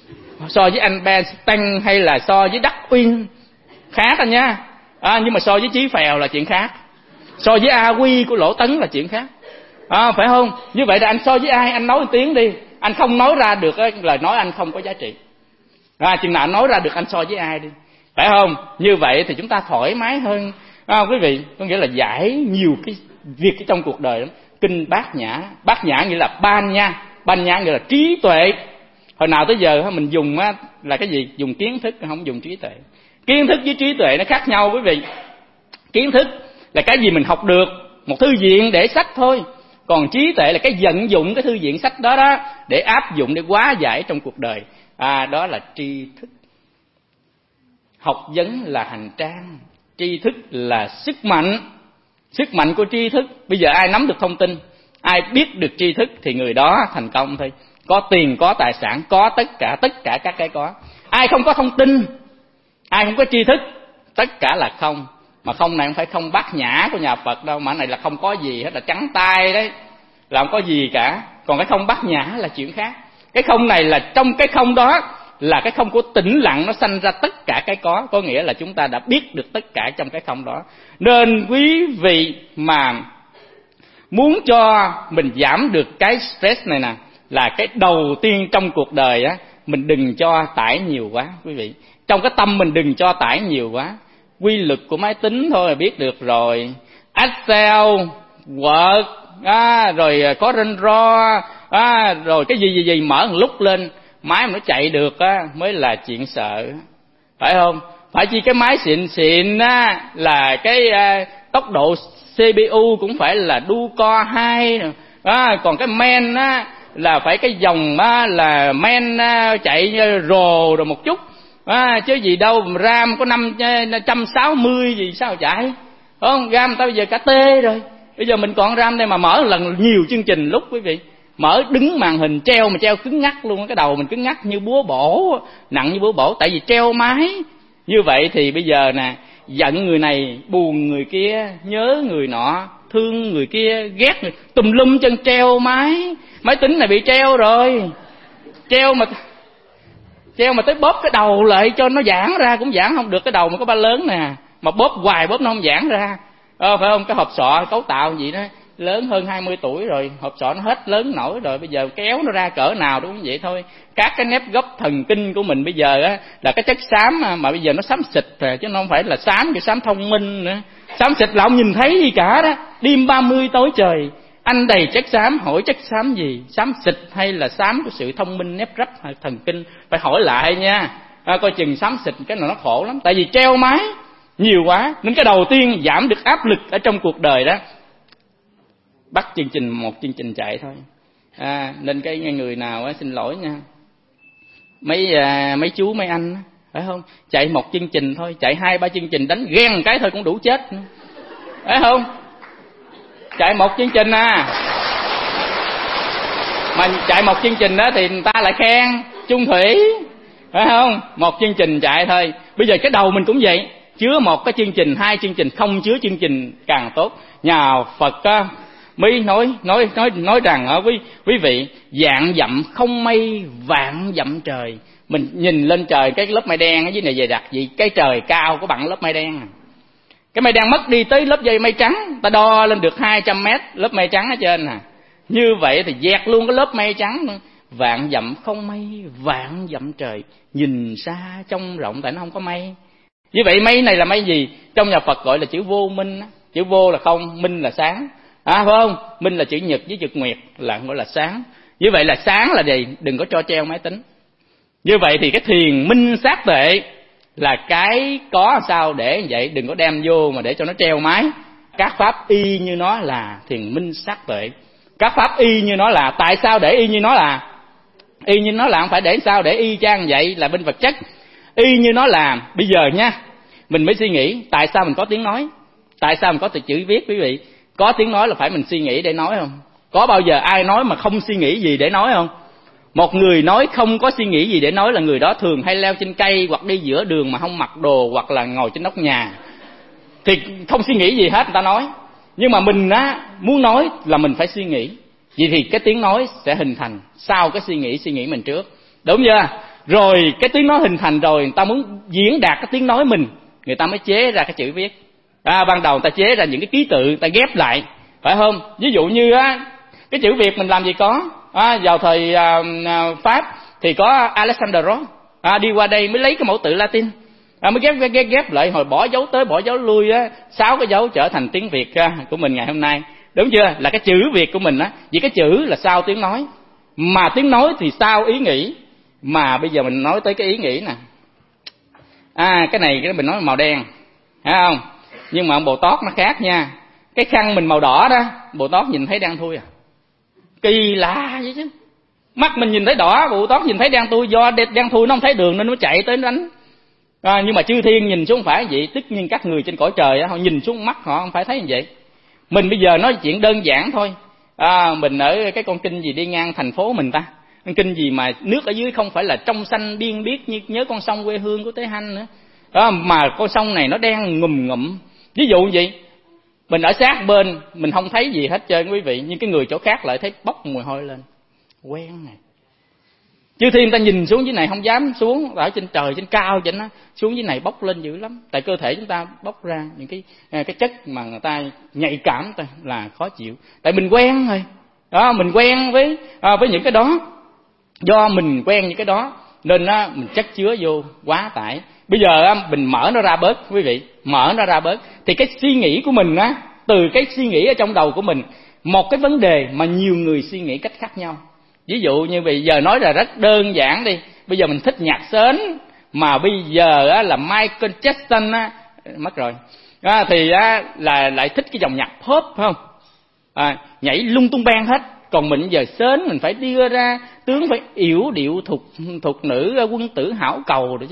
So với anh Einstein hay là so với Darwin khác anh nha. Nhưng mà so với Chí Phèo là chuyện khác. So với A Quy của Lỗ Tấn là chuyện khác. Phải không? Như vậy là anh so với ai? Anh nói một tiếng đi. Anh không nói ra được lời nói anh không có giá trị. Chừng nào anh nói ra được anh so với ai đi. Phải không? Như vậy thì chúng ta thoải mái hơn. Quý vị, có nghĩa là giải nhiều cái việc trong cuộc đời lắm. Kinh Bát Nhã nghĩa là ban nha nghĩa là trí tuệ. Hồi nào tới giờ mình dùng là cái gì? Dùng kiến thức, không dùng trí tuệ. Kiến thức với trí tuệ nó khác nhau quý vị. Kiến thức là cái gì mình học được, một thư viện để sách thôi. Còn trí tuệ là cái vận dụng cái thư viện sách đó để áp dụng, để hóa giải trong cuộc đời. Đó là tri thức. Học vấn là hành trang, tri thức là sức mạnh. Sức mạnh của tri thức. Bây giờ ai nắm được thông tin, ai biết được tri thức thì người đó thành công thôi. Có tiền, có tài sản, có tất cả các cái có. Ai không có thông tin, ai không có tri thức, tất cả là không. Mà không này không phải không Bát Nhã của nhà Phật đâu, mà này là không có gì hết, là trắng tay đấy, là không có gì cả. Còn cái không Bát Nhã là chuyện khác. Cái không này là trong cái không đó là cái không của tĩnh lặng, nó sanh ra tất cả cái có nghĩa là chúng ta đã biết được tất cả trong cái không đó. Nên quý vị mà muốn cho mình giảm được cái stress này nè, là cái đầu tiên trong cuộc đời mình đừng cho tải nhiều quá quý vị. Trong cái tâm mình đừng cho tải nhiều quá. Quy luật của máy tính thôi biết được rồi, Excel, Word, rồi có rên ro, rồi cái gì mở một lúc lên máy mà nó chạy được mới là chuyện sợ, phải không? Phải chi cái máy xịn là cái tốc độ CPU cũng phải là đu co 2, còn cái men là phải cái dòng là men chạy rồ rồi một chút, Chứ gì đâu mà RAM có 560 gì sao chạy, không? RAM người ta bây giờ cả T rồi, bây giờ mình còn RAM đây mà mở lần nhiều chương trình lúc, quý vị mở đứng màn hình treo mà treo cứng ngắc luôn, cái đầu mình cứng ngắc như búa bổ, nặng như búa bổ, tại vì treo máy. Như vậy thì bây giờ nè, giận người này, buồn người kia, nhớ người nọ, thương người kia, ghét người, tùm lum chân treo máy tính này bị treo rồi, treo mà tới bóp cái đầu lại cho nó giãn ra cũng giãn không được, cái đầu mà có ba lớn nè, mà bóp hoài bóp nó không giãn ra, phải không? Cái hộp sọ cấu tạo gì đó lớn hơn 20 tuổi rồi, hộp sọ nó hết lớn nổi rồi, bây giờ kéo nó ra cỡ nào đúng vậy thôi. Các cái nếp gốc thần kinh của mình bây giờ á là cái chất xám mà bây giờ nó xám xịt rồi, chứ nó không phải là xám cái xám thông minh nữa. Xám xịt là không nhìn thấy gì cả đó, đêm 30 tối trời anh đầy chất xám, hỏi chất xám gì, xám xịt hay là xám của sự thông minh nếp rắp thần kinh, phải hỏi lại nha. Coi chừng xám xịt cái nào nó khổ lắm, tại vì treo máy nhiều quá. Nên cái đầu tiên giảm được áp lực ở trong cuộc đời đó, bắt một chương trình chạy thôi. Nên cái người nào á, xin lỗi nha, mấy chú mấy anh phải không, chạy một chương trình thôi, chạy 2-3 chương trình đánh ghen cái thôi cũng đủ chết, phải không? Chạy một chương trình mà chạy một chương trình đó thì người ta lại khen chung thủy, phải không? Một chương trình chạy thôi. Bây giờ cái đầu mình cũng vậy, chứa một cái chương trình, 2 chương trình, không chứa chương trình càng tốt. Nhà Phật mới nói rằng quý vị, vạn dặm không mây vạn dặm trời. Mình nhìn lên trời, cái lớp mây đen ở dưới này về đặt gì, cái trời cao có bằng lớp mây đen. Cái mây đen mất đi tới lớp dây mây trắng, ta đo lên được 200 mét lớp mây trắng ở trên nè. Như vậy thì dẹt luôn cái lớp mây trắng nữa. Vạn dặm không mây vạn dặm trời, nhìn xa trông rộng tại nó không có mây. Như vậy mây này là mây gì? Trong nhà Phật gọi là chữ vô minh. Chữ vô là không, minh là sáng, phải không? Minh là chữ nhật với chữ nguyệt là gọi là sáng. Như vậy là sáng là gì? Đừng có cho treo máy tính. Như vậy thì cái thiền minh sát tuệ là cái có sao để vậy, đừng có đem vô mà để cho nó treo máy. Các pháp y như nó là thiền minh sát tuệ. Các pháp y như nó là, tại sao để y như nó là? Y như nó là không phải để sao, để y chang vậy là bên vật chất. Y như nó là, bây giờ nha, mình mới suy nghĩ tại sao mình có tiếng nói, tại sao mình có từ chữ viết. Quý vị, có tiếng nói là phải mình suy nghĩ để nói không? Có bao giờ ai nói mà không suy nghĩ gì để nói không? Một người nói không có suy nghĩ gì để nói là người đó thường hay leo trên cây, hoặc đi giữa đường mà không mặc đồ, hoặc là ngồi trên nóc nhà, thì không suy nghĩ gì hết người ta nói. Nhưng mà mình muốn nói là mình phải suy nghĩ. Vậy thì cái tiếng nói sẽ hình thành sau cái suy nghĩ mình trước, đúng chưa? Rồi cái tiếng nói hình thành rồi, người ta muốn diễn đạt cái tiếng nói mình, người ta mới chế ra cái chữ viết. Ban đầu người ta chế ra những cái ký tự, người ta ghép lại, phải không? Ví dụ như cái chữ Việt mình làm gì có. Vào thời Pháp thì có Alexandros, đi qua đây mới lấy cái mẫu tự Latin, mới ghép lại, hồi bỏ dấu tới bỏ dấu lui 6 cái dấu trở thành tiếng Việt của mình ngày hôm nay, đúng chưa? Là cái chữ Việt của mình vì cái chữ là sau tiếng nói, mà tiếng nói thì sau ý nghĩ. Mà bây giờ mình nói tới cái ý nghĩ nè, cái này mình nói màu đen, thấy không? Nhưng mà ông Bồ Tát nó khác nha. Cái khăn mình màu đỏ đó, Bồ Tát nhìn thấy đen thui kỳ lạ vậy chứ. Mắt mình nhìn thấy đỏ, Bồ Tát nhìn thấy đen thui, do đen thui nó không thấy đường nên nó chạy tới nó đánh. Nhưng mà chư thiên nhìn xuống không phải vậy. Tất nhiên các người trên cõi trời họ nhìn xuống mắt họ không phải thấy như vậy. Mình bây giờ nói chuyện đơn giản thôi. Mình ở cái con kênh gì đi ngang thành phố mình ta, con kênh gì mà nước ở dưới không phải là trong xanh biên biếc như nhớ con sông quê hương của Tế Hanh nữa, mà con sông này nó đen ngùm ngụm. Ví dụ vậy, mình ở sát bên mình không thấy gì hết trơn quý vị, nhưng cái người chỗ khác lại thấy bốc mùi hôi lên. Quen này. Chư thiên ta nhìn xuống dưới này không dám xuống, ở trên trời trên cao trên nó xuống dưới này bốc lên dữ lắm. Tại cơ thể chúng ta bốc ra những cái chất mà người ta nhạy cảm ta là khó chịu. Tại mình quen rồi. Mình quen với những cái đó. Do mình quen những cái đó nên mình chất chứa vô quá tải. Bây giờ mình mở nó ra bớt quý vị, mở nó ra bớt thì cái suy nghĩ của mình từ cái suy nghĩ ở trong đầu của mình, một cái vấn đề mà nhiều người suy nghĩ cách khác nhau. Ví dụ như bây giờ nói là rất đơn giản đi, bây giờ mình thích nhạc sến mà bây giờ là Michael Jackson mất rồi, thì là lại thích cái dòng nhạc pop, phải không? Nhảy lung tung beng hết. Còn mình giờ sến mình phải đưa ra tướng phải yểu điệu thục nữ quân tử hảo cầu rồi chứ.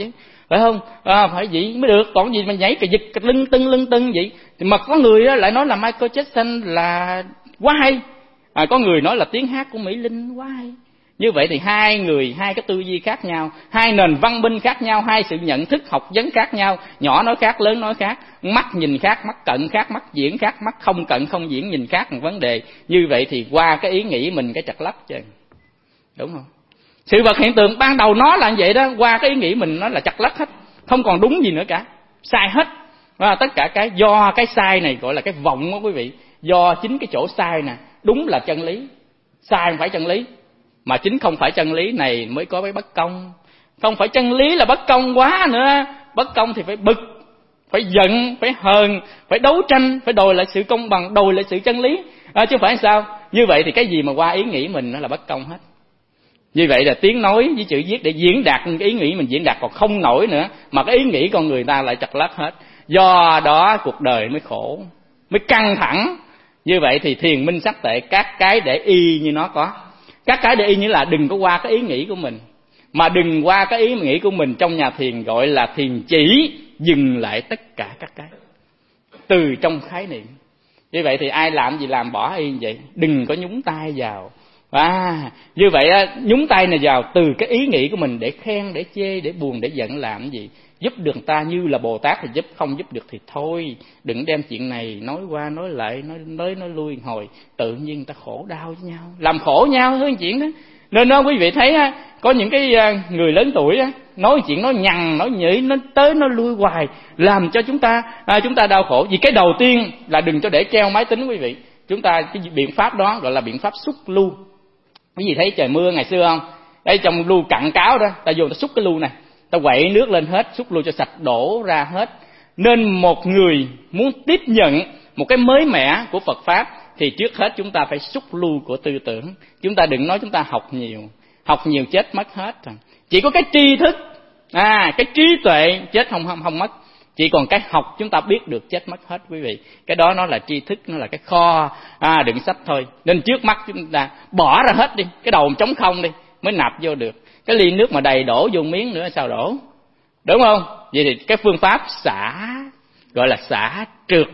phải không? Phải vậy mới được, còn gì mà nhảy cà giật cà lưng tưng vậy. Thì mà có người lại nói là Michael Jackson là quá hay, có người nói là tiếng hát của Mỹ Linh quá hay. Như vậy thì hai cái tư duy khác nhau, hai nền văn minh khác nhau, hai sự nhận thức học vấn khác nhau, nhỏ nói khác, lớn nói khác, mắt nhìn khác, mắt cận khác, mắt diễn khác, mắt không cận không diễn nhìn khác một vấn đề. Như vậy thì qua cái ý nghĩ mình cái trật lấp chứ, đúng không? Sự vật hiện tượng ban đầu nó là như vậy đó, qua cái ý nghĩ mình nó là chặt lắc hết, không còn đúng gì nữa cả, sai hết. Tất cả cái do cái sai này gọi là cái vọng đó quý vị, do chính cái chỗ sai nè, đúng là chân lý, sai không phải chân lý, mà chính không phải chân lý này mới có cái bất công. Không phải chân lý là bất công quá nữa, bất công thì phải bực, phải giận, phải hờn, phải đấu tranh, phải đòi lại sự công bằng, đòi lại sự chân lý, chứ không phải sao? Như vậy thì cái gì mà qua ý nghĩ mình nó là bất công hết. Như vậy là tiếng nói với chữ viết để diễn đạt cái ý nghĩ mình diễn đạt còn không nổi nữa, mà cái ý nghĩ con người ta lại chặt lắc hết. Do đó cuộc đời mới khổ, mới căng thẳng. Như vậy thì thiền minh sắc tệ, các cái để y như nó có. Các cái để y như là đừng có qua cái ý nghĩ của mình, mà đừng qua cái ý nghĩ của mình. Trong nhà thiền gọi là thiền chỉ dừng lại tất cả các cái từ trong khái niệm. Như vậy thì ai làm gì làm, bỏ y như vậy, đừng có nhúng tay vào. Như vậy nhúng tay này vào từ cái ý nghĩ của mình, để khen, để chê, để buồn, để giận làm cái gì. Giúp được ta như là Bồ Tát thì giúp, không giúp được thì thôi. Đừng đem chuyện này nói qua nói lại, nói lui hồi, tự nhiên người ta khổ đau với nhau, làm khổ nhau hơn chuyện đó. Nên đó quý vị thấy có những cái người lớn tuổi nói chuyện nó nhằn, nói nhỉ, nó tới nó lui hoài, làm cho chúng ta đau khổ. Vì cái đầu tiên là đừng cho để treo máy tính quý vị. Chúng ta cái biện pháp đó gọi là biện pháp xúc lưu. Quý vị thấy trời mưa ngày xưa không? Đây trong lu cặn cáo đó, ta vô ta xúc cái lu này, ta quậy nước lên hết, xúc lu cho sạch, đổ ra hết. Nên một người muốn tiếp nhận một cái mới mẻ của Phật Pháp thì trước hết chúng ta phải xúc lu của tư tưởng. Chúng ta đừng nói chúng ta học nhiều chết mất hết rồi. Chỉ có cái tri thức, cái trí tuệ chết không mất. Chỉ còn cái học chúng ta biết được chết mất hết quý vị. Cái đó nó là tri thức, nó là cái kho đựng sách thôi. Nên trước mắt chúng ta bỏ ra hết đi, cái đầu trống không đi mới nạp vô được. Cái ly nước mà đầy đổ vô miếng nữa sao đổ, đúng không? Vậy thì cái phương pháp xả gọi là xả trượt.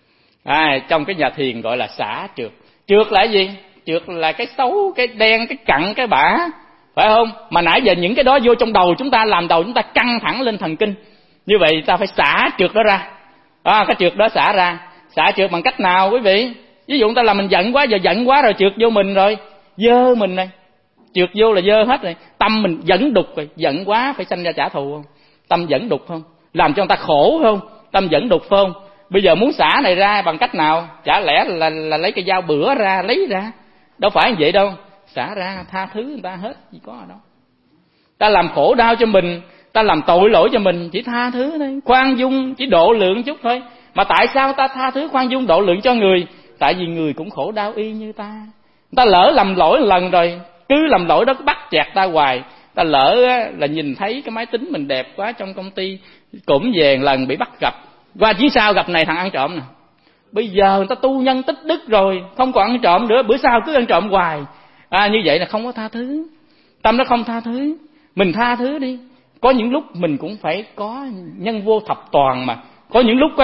Trong cái nhà thiền gọi là xả trượt. Trượt là cái gì? Trượt là cái xấu, cái đen, cái cặn, cái bã, phải không? Mà nãy giờ những cái đó vô trong đầu chúng ta, làm đầu chúng ta căng thẳng lên thần kinh. Như vậy ta phải xả trượt đó ra. Cái trượt đó xả ra. Xả trượt bằng cách nào quý vị? Ví dụ ta làm mình giận quá, giờ giận quá rồi trượt vô mình rồi, dơ mình này, trượt vô là dơ hết rồi. Tâm mình dẫn đục rồi, giận quá phải sanh ra trả thù không? Tâm dẫn đục không? Làm cho người ta khổ không? Tâm dẫn đục phải không? Bây giờ muốn xả này ra bằng cách nào? Chả lẽ là lấy cái dao bữa ra, lấy ra? Đâu phải như vậy đâu. Xả ra, tha thứ người ta hết, gì có ở đâu. Ta làm khổ đau cho mình, ta làm tội lỗi cho mình, chỉ tha thứ thôi, khoan dung, chỉ độ lượng chút thôi. Mà tại sao ta tha thứ khoan dung độ lượng cho người? Tại vì người cũng khổ đau y như ta. Ta lỡ làm lỗi một lần rồi, cứ làm lỗi đó cứ bắt chẹt ta hoài. Ta lỡ là nhìn thấy cái máy tính mình đẹp quá trong công ty, cũng về lần bị bắt gặp. Qua chỉ sau gặp này thằng ăn trộm nè. Bây giờ người ta tu nhân tích đức rồi, không còn ăn trộm nữa, bữa sau cứ ăn trộm hoài. Như vậy là không có tha thứ. Tâm nó không tha thứ. Mình tha thứ đi. Có những lúc mình cũng phải có nhân vô thập toàn mà. Có những lúc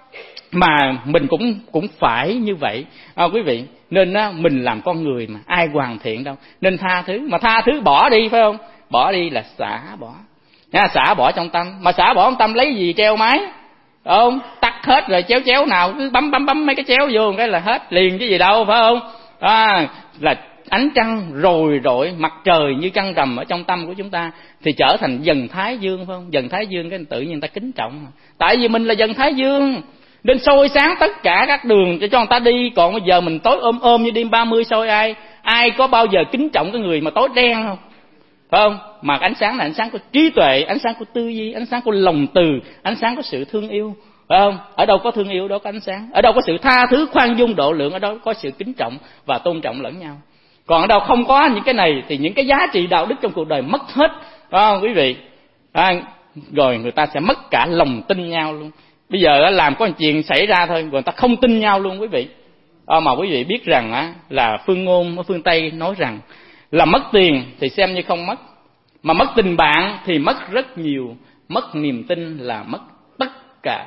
mà mình cũng phải như vậy quý vị. Nên mình làm con người mà ai hoàn thiện đâu. Nên tha thứ. Mà tha thứ bỏ đi phải không? Bỏ đi là xả bỏ. Xả bỏ trong tâm. Mà xả bỏ trong tâm lấy gì treo máy? Không? Tắt hết rồi, chéo nào cứ bấm mấy cái chéo vô cái là hết liền chứ gì đâu, phải không? Là ánh trăng rồi rọi, mặt trời như trăng rằm ở trong tâm của chúng ta thì trở thành dần thái dương, phải không? Dần thái dương cái tự nhiên người ta kính trọng. Tại vì mình là dần thái dương nên soi sáng tất cả các đường cho người ta đi. Còn bây giờ mình tối ôm như đêm 30 soi ai có bao giờ kính trọng cái người mà tối đen không? Phải không? Mà ánh sáng là ánh sáng của trí tuệ, ánh sáng của tư duy, ánh sáng của lòng từ, ánh sáng của sự thương yêu, phải không? Ở đâu có thương yêu đó có ánh sáng. Ở đâu có sự tha thứ khoan dung độ lượng, ở đó có sự kính trọng và tôn trọng lẫn nhau. Còn ở đâu không có những cái này thì những cái giá trị đạo đức trong cuộc đời mất hết, phải không quý vị? Rồi người ta sẽ mất cả lòng tin nhau luôn. Bây giờ làm có một chuyện xảy ra thôi, người ta không tin nhau luôn quý vị. Mà quý vị biết rằng là phương ngôn ở phương Tây nói rằng là mất tiền thì xem như không mất, Mà mất tình bạn thì mất rất nhiều. Mất niềm tin là mất tất cả.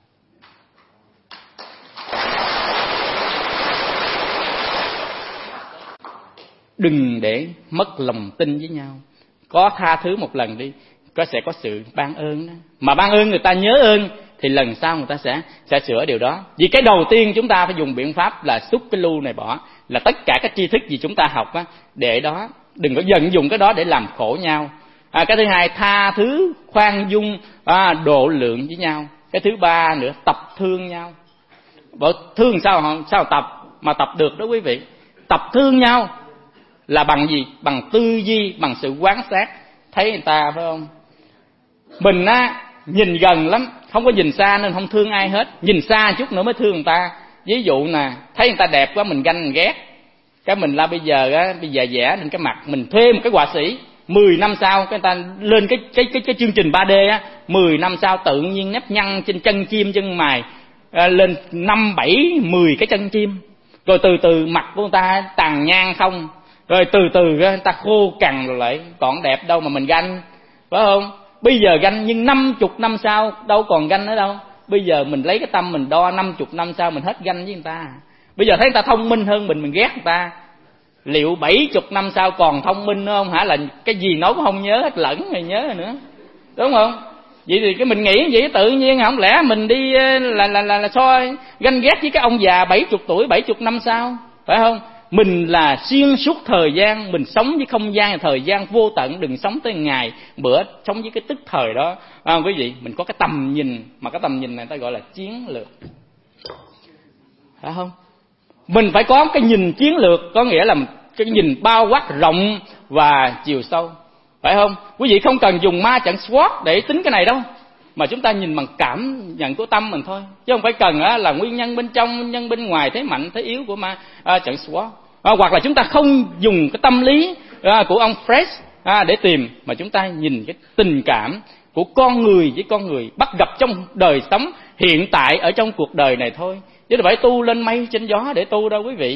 Đừng để mất lòng tin với nhau. Có tha thứ một lần đi, sẽ có sự ban ơn đó. Mà ban ơn người ta nhớ ơn thì lần sau người ta sẽ sửa điều đó. Vì cái đầu tiên chúng ta phải dùng biện pháp là xúc cái lưu này bỏ, là tất cả các tri thức gì chúng ta học á, để đó đừng có vận dụng cái đó để làm khổ nhau. Cái thứ hai, tha thứ, khoan dung, độ lượng với nhau. Cái thứ ba nữa, tập thương nhau. Bộ thương sao tập mà tập được đó quý vị. Tập thương nhau là bằng gì? Bằng tư duy, bằng sự quan sát. Thấy người ta phải không? Mình nhìn gần lắm, không có nhìn xa nên không thương ai hết. Nhìn xa chút nữa mới thương người ta. Ví dụ nè, thấy người ta đẹp quá mình ganh mình ghét. Cái mình bây giờ vẽ lên cái mặt, mình thuê một cái họa sĩ, 10 năm sau cái người ta lên cái chương trình 3D á, 10 năm sau tự nhiên nếp nhăn trên chân chim chân mày lên 5, 7, 10 cái chân chim. Rồi từ từ mặt của người ta tàn nhang không. Rồi từ từ người ta khô cằn rồi lại, còn đẹp đâu mà mình ganh, phải không? Bây giờ ganh nhưng 50 năm sau đâu còn ganh nữa đâu. Bây giờ mình lấy cái tâm mình đo 50 năm sau mình hết ganh với người ta. Bây giờ thấy người ta thông minh hơn mình ghét người ta. Liệu 70 năm sau còn thông minh nữa không hả? Là cái gì nói cũng không nhớ hết, lẫn rồi nhớ rồi nữa, đúng không? Vậy thì cái mình nghĩ vậy tự nhiên không lẽ mình đi là soi ganh ghét với cái ông già 70 tuổi 70 năm sau, phải không? Mình là xuyên suốt thời gian, mình sống với không gian và thời gian vô tận, đừng sống tới ngày bữa, sống với cái tức thời đó. Quý vị, mình có cái tầm nhìn, mà cái tầm nhìn này ta gọi là chiến lược, phải không? Mình phải có cái nhìn chiến lược, có nghĩa là cái nhìn bao quát rộng và chiều sâu, phải không? Quý vị không cần dùng ma trận SWOT để tính cái này đâu, mà chúng ta nhìn bằng cảm nhận của tâm mình thôi, chứ không phải cần là nguyên nhân bên trong, nguyên nhân bên ngoài, thế mạnh thế yếu của ma trận SWOT. Hoặc là chúng ta không dùng cái tâm lý của ông Freud để tìm, mà chúng ta nhìn cái tình cảm của con người với con người bắt gặp trong đời sống hiện tại ở trong cuộc đời này thôi, chứ không phải tu lên mây trên gió để tu đâu quý vị.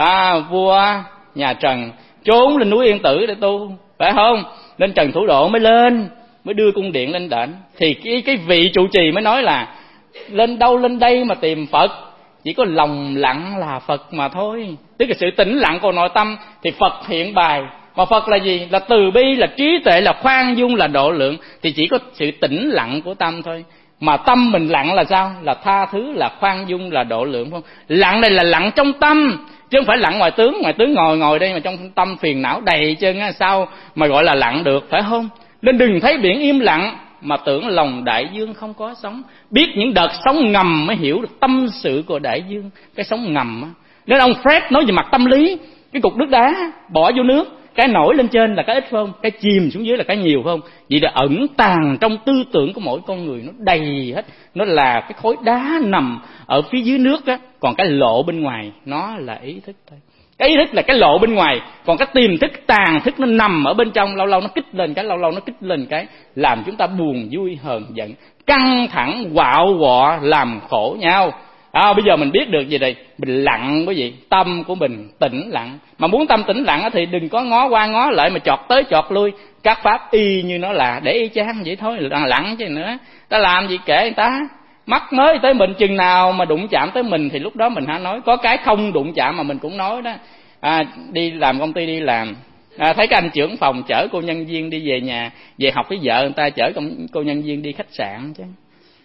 Vua nhà Trần trốn lên núi Yên Tử để tu, phải không? Lên Trần Thủ Độ mới đưa cung điện lên đền. Thì cái vị trụ trì mới nói là lên đâu lên đây mà tìm Phật, chỉ có lòng lặng là Phật mà thôi. Tức là sự tĩnh lặng của nội tâm thì Phật hiện bài. Mà Phật là gì? Là từ bi, là trí tuệ, là khoan dung, là độ lượng. Thì chỉ có sự tĩnh lặng của tâm thôi. Mà tâm mình lặng là sao? Là tha thứ, là khoan dung, là độ lượng, không? Lặng này là lặng trong tâm, chứ không phải lặng ngoài tướng. Ngoài tướng ngồi đây mà trong tâm phiền não đầy chân sao mà gọi là lặng được, phải không? Nên đừng thấy biển im lặng mà tưởng lòng đại dương không có sóng. Biết những đợt sóng ngầm mới hiểu được tâm sự của đại dương, cái sóng ngầm á. Nên ông Fred nói về mặt tâm lý, cái cục nước đá bỏ vô nước, cái nổi lên trên là cái ít phải không? Cái chìm xuống dưới là cái nhiều phải không? Vậy là ẩn tàng trong tư tưởng của mỗi con người nó đầy hết. Nó là cái khối đá nằm ở phía dưới nước á, còn cái lộ bên ngoài nó là ý thức thôi. Cái ý thức là cái lộ bên ngoài, còn cái tiềm thức, tàn thức nó nằm ở bên trong, lâu lâu nó kích lên cái, lâu lâu nó kích lên cái, làm chúng ta buồn vui hờn giận, căng thẳng quạo quọ, làm khổ nhau. Bây giờ mình biết được gì đây? Mình lặng quý vị, tâm của mình tĩnh lặng. Mà muốn tâm tĩnh lặng thì đừng có ngó qua ngó lại mà chọt tới chọt lui. Các pháp y như nó là để y chang vậy thôi, lặng chứ nữa. Ta làm gì kệ người ta. Mắt mới tới mình, chừng nào mà đụng chạm tới mình thì lúc đó mình hãy nói. Có cái không đụng chạm mà mình cũng nói đó. Đi làm công ty đi làm, thấy cái anh trưởng phòng chở cô nhân viên đi về nhà, về học với vợ người ta, chở cô nhân viên đi khách sạn chứ.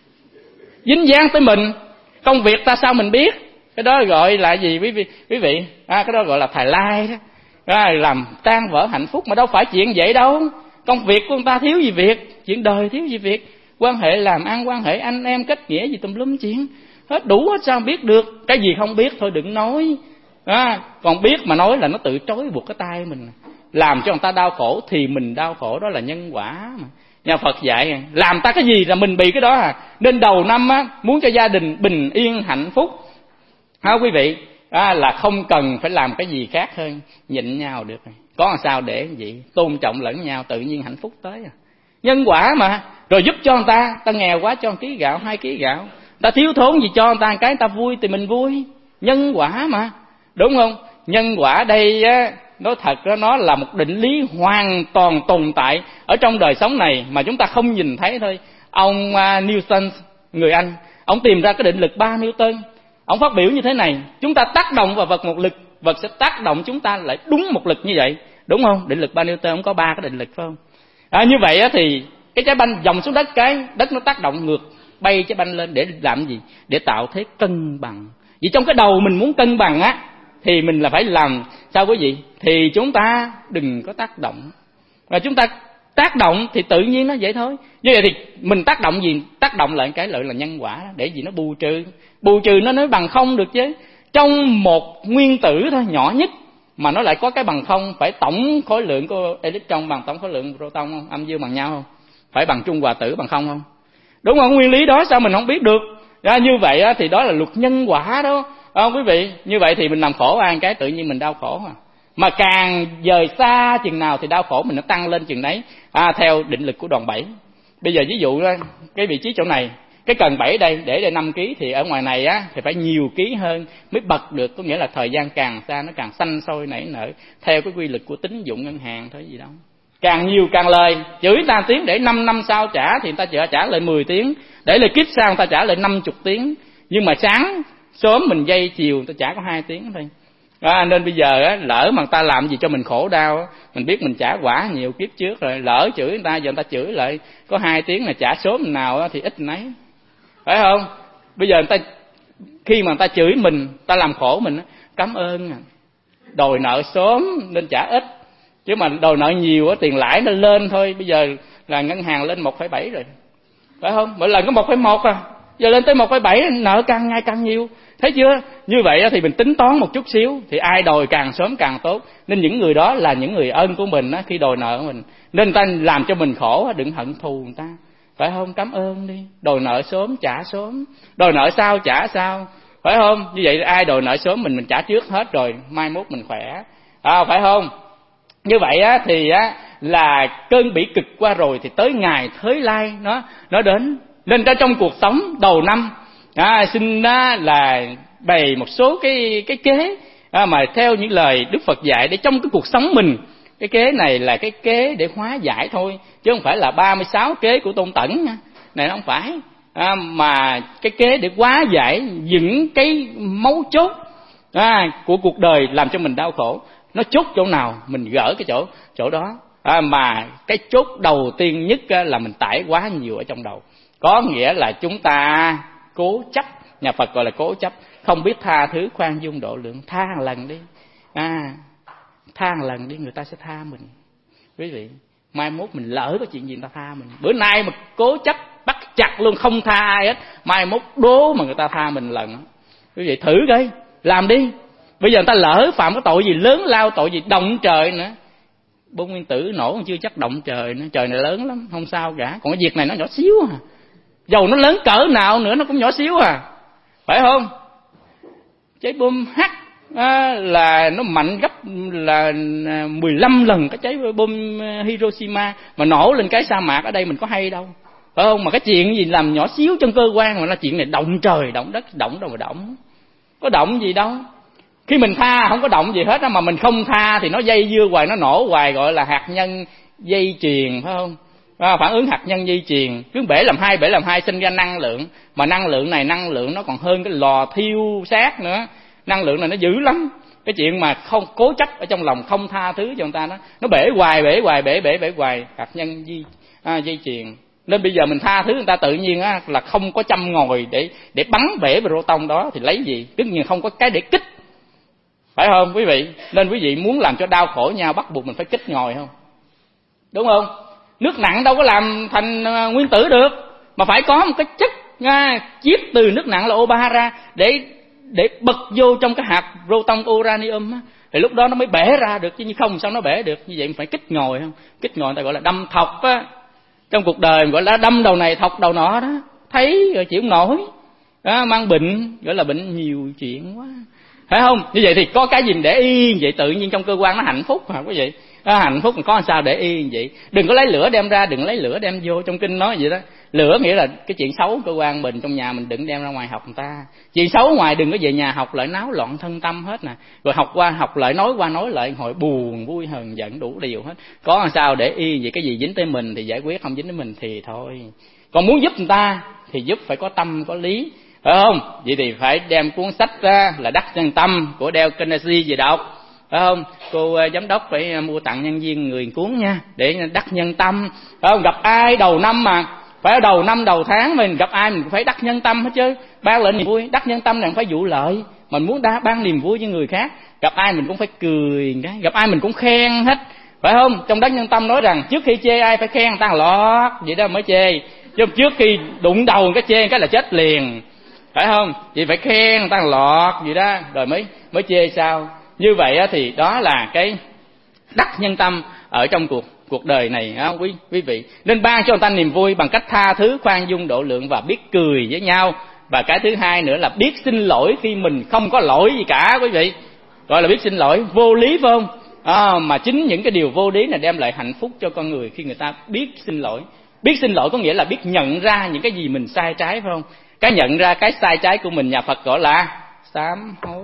Dính dáng tới mình, công việc ta sao mình biết? Cái đó gọi là gì quý vị? Cái đó gọi là thài lai đó. Làm tan vỡ hạnh phúc, mà đâu phải chuyện vậy đâu. Công việc của người ta thiếu gì việc, chuyện đời thiếu gì việc, quan hệ làm ăn, quan hệ anh em, kết nghĩa gì tùm lum chuyện hết, đủ hết, sao biết được? Cái gì không biết thôi đừng nói. Còn biết mà nói là nó tự trói buộc cái tay mình, làm cho người ta đau khổ thì mình đau khổ, đó là nhân quả mà. Nhà Phật dạy làm ta cái gì là mình bị cái đó Nên đầu năm muốn cho gia đình bình yên hạnh phúc quý vị, là không cần phải làm cái gì khác hơn nhịn nhau được. Có làm sao để vậy? Tôn trọng lẫn nhau, tự nhiên hạnh phúc tới nhân quả mà. Rồi giúp cho người ta nghèo quá cho 1 ký gạo 2 ký gạo, ta thiếu thốn gì cho người ta cái, người ta vui thì mình vui, nhân quả mà, đúng không? Nhân quả đây nói thật đó, nó là một định lý hoàn toàn tồn tại ở trong đời sống này mà chúng ta không nhìn thấy thôi. Ông Newton, người Anh, ông tìm ra cái định lực 3 Newton. Ông phát biểu như thế này: chúng ta tác động vào vật một lực, vật sẽ tác động chúng ta lại đúng một lực như vậy, đúng không? Định lực 3 Newton ông có 3 cái định lực, phải không? Như vậy thì cái trái banh dòng xuống đất, cái đất nó tác động ngược bay trái banh lên để làm gì? Để tạo thế cân bằng. Vì trong cái đầu mình muốn cân bằng á thì mình là phải làm sao quý vị? Thì chúng ta đừng có tác động. Và chúng ta tác động thì tự nhiên nó vậy thôi. Như vậy thì mình tác động gì? Tác động lại cái lợi là nhân quả, để gì nó bù trừ. Bù trừ nó nói bằng không được chứ. Trong một nguyên tử thôi, nhỏ nhất mà nó lại có cái bằng không, phải tổng khối lượng của electron bằng tổng khối lượng proton không? Âm dương bằng nhau không? Phải bằng trung hòa tử bằng không không? Đúng không? Nguyên lý đó sao mình không biết được? Như vậy thì đó là luật nhân quả đó. Quý vị, như vậy thì mình làm khổ ai cái tự nhiên mình đau khổ mà càng dời xa chừng nào thì đau khổ mình nó tăng lên chừng đấy. Theo định lực của đòn bẩy. Bây giờ ví dụ cái vị trí chỗ này, cái cần 7 đây để đây 5 kg thì ở ngoài này thì phải nhiều ký hơn mới bật được, có nghĩa là thời gian càng xa nó càng xanh sôi nảy nở theo cái quy luật của tín dụng ngân hàng thôi gì đâu. Càng nhiều càng lời, chửi ta tiếng để 5 năm sau trả thì người ta trả lại 10 tiếng, để lại kiếp sau người ta trả lại 50 tiếng, nhưng mà sáng sớm mình dây chiều người ta trả có 2 tiếng thôi. Nên bây giờ lỡ mà người ta làm gì cho mình khổ đau, mình biết mình trả quả nhiều kiếp trước rồi, lỡ chửi người ta giờ người ta chửi lại có 2 tiếng là trả sớm nào thì ít nấy, phải không? Bây giờ người ta khi mà người ta chửi mình, ta làm khổ mình, cảm ơn đòi nợ sớm nên trả ít, chứ mà đòi nợ nhiều tiền lãi nó lên thôi. Bây giờ là ngân hàng lên 1,7 rồi, phải không? Mỗi lần có 1,1 giờ lên tới 1,7, nợ càng ngày càng nhiều, thấy chưa? Như vậy thì mình tính toán một chút xíu thì ai đòi càng sớm càng tốt. Nên những người đó là những người ơn của mình khi đòi nợ mình, nên người ta làm cho mình khổ, đừng hận thù người ta, phải không? Cảm ơn đi, đòi nợ sớm trả sớm, đòi nợ sau trả sau, phải không? Như vậy ai đòi nợ sớm mình trả trước hết rồi mai mốt mình khỏe, phải không? Như vậy thì là cơn bỉ cực qua rồi thì tới ngày thới lai nó đến. Nên trong cuộc sống đầu năm xin là bày một số cái kế mà theo những lời Đức Phật dạy để trong cái cuộc sống mình. Cái kế này là cái kế để hóa giải thôi, chứ không phải là 36 kế của Tôn Tẩn này, nó không phải. Mà cái kế để hóa giải những cái mấu chốt của cuộc đời làm cho mình đau khổ. Nó chốt chỗ nào mình gỡ cái chỗ đó. Mà cái chốt đầu tiên nhất là mình tải quá nhiều ở trong đầu. Có nghĩa là chúng ta cố chấp, nhà Phật gọi là cố chấp, không biết tha thứ, khoan dung, độ lượng. Tha một lần đi, tha một lần đi, người ta sẽ tha mình. Quý vị, mai mốt mình lỡ có chuyện gì người ta tha mình. Bữa nay mà cố chấp bắt chặt luôn không tha ai hết, mai mốt đố mà người ta tha mình lần. Quý vị thử coi, làm đi. Bây giờ người ta lỡ phạm cái tội gì lớn lao, tội gì động trời nữa. Bốn nguyên tử nổ chưa chắc động trời nữa, trời này lớn lắm, không sao cả. Còn cái việc này nó nhỏ xíu dầu nó lớn cỡ nào nữa nó cũng nhỏ xíu phải không? Trái bom H là nó mạnh gấp là 15 lần cái trái bom Hiroshima, mà nổ lên cái sa mạc ở đây mình có hay đâu, phải không? Mà cái chuyện gì làm nhỏ xíu trong cơ quan mà là chuyện này động trời động đất, động đâu mà động, có động gì đâu. Khi mình tha không có động gì hết mà mình không tha thì nó dây dưa hoài, nó nổ hoài, gọi là hạt nhân dây chuyền, phải không? Phản ứng hạt nhân dây chuyền, cứ bể làm hai sinh ra năng lượng, mà năng lượng này năng lượng nó còn hơn cái lò thiêu xác nữa. Năng lượng này nó dữ lắm. Cái chuyện mà không cố chấp ở trong lòng, không tha thứ cho người ta, nó bể hoài hạt nhân dây chuyền. Nên bây giờ mình tha thứ người ta tự nhiên là không có châm ngòi để bắn bể proton đó thì lấy gì? Tất nhiên không có cái để kích, phải không quý vị? Nên quý vị muốn làm cho đau khổ nhau bắt buộc mình phải kích ngòi, không? Đúng không? Nước nặng đâu có làm thành nguyên tử được, mà phải có một cái chất chiết từ nước nặng là O3 ra để bật vô trong cái hạt proton uranium thì lúc đó nó mới bể ra được, chứ không sao nó bể được. Như vậy mình phải kích ngòi, không? Kích ngòi người ta gọi là đâm thọc trong cuộc đời mình gọi là đâm đầu này thọc đầu nọ đó, thấy rồi chịu không nổi mang bệnh, gọi là bệnh nhiều chuyện quá, phải không? Như vậy thì có cái gì để yên vậy tự nhiên trong cơ quan nó hạnh phúc hả quý vị? Hạnh phúc có sao để y như vậy. Đừng có lấy lửa đem ra, đừng lấy lửa đem vô. Trong kinh nói vậy đó. Lửa nghĩa là cái chuyện xấu cơ quan mình trong nhà mình đừng đem ra ngoài học người ta. Chuyện xấu ngoài đừng có về nhà học lại náo loạn thân tâm hết nè. Rồi học lại nói qua nói lại hồi buồn vui hờn giận đủ điều hết. Có sao để y vậy, cái gì dính tới mình thì giải quyết, không dính tới mình thì thôi. Còn muốn giúp người ta thì giúp phải có tâm có lý, phải không? Vậy thì phải đem cuốn sách ra là Đắc Nhân Tâm của Dale Carnegie về đọc, phải không? Cô giám đốc phải mua tặng nhân viên người cuốn nha, để đắc nhân tâm, phải không? Gặp ai đầu năm mà phải đầu năm đầu tháng mình gặp ai mình phải đắc nhân tâm hết chứ. Ban lại niềm vui, đắc nhân tâm là phải vụ lợi. Mình muốn ban niềm vui cho người khác, gặp ai mình cũng phải cười cái, gặp ai mình cũng khen hết, phải không? Trong Đắc Nhân Tâm nói rằng trước khi chê ai phải khen người ta lót, vậy đó mới chê. Chứ trước khi đụng đầu cái chê cái là chết liền, phải không? Vậy phải khen người ta lọt vậy đó rồi mới chê sao. Như vậy thì đó là cái đắc nhân tâm ở trong cuộc đời này đó, quý vị. Nên ban cho người ta niềm vui bằng cách tha thứ, khoan dung, độ lượng và biết cười với nhau. Và cái thứ hai nữa là biết xin lỗi khi mình không có lỗi gì cả, quý vị. Gọi là biết xin lỗi, vô lý phải không? Mà chính những cái điều vô lý này đem lại hạnh phúc cho con người khi người ta biết xin lỗi. Biết xin lỗi có nghĩa là biết nhận ra những cái gì mình sai trái, phải không? Cái nhận ra cái sai trái của mình nhà Phật gọi là sám hối.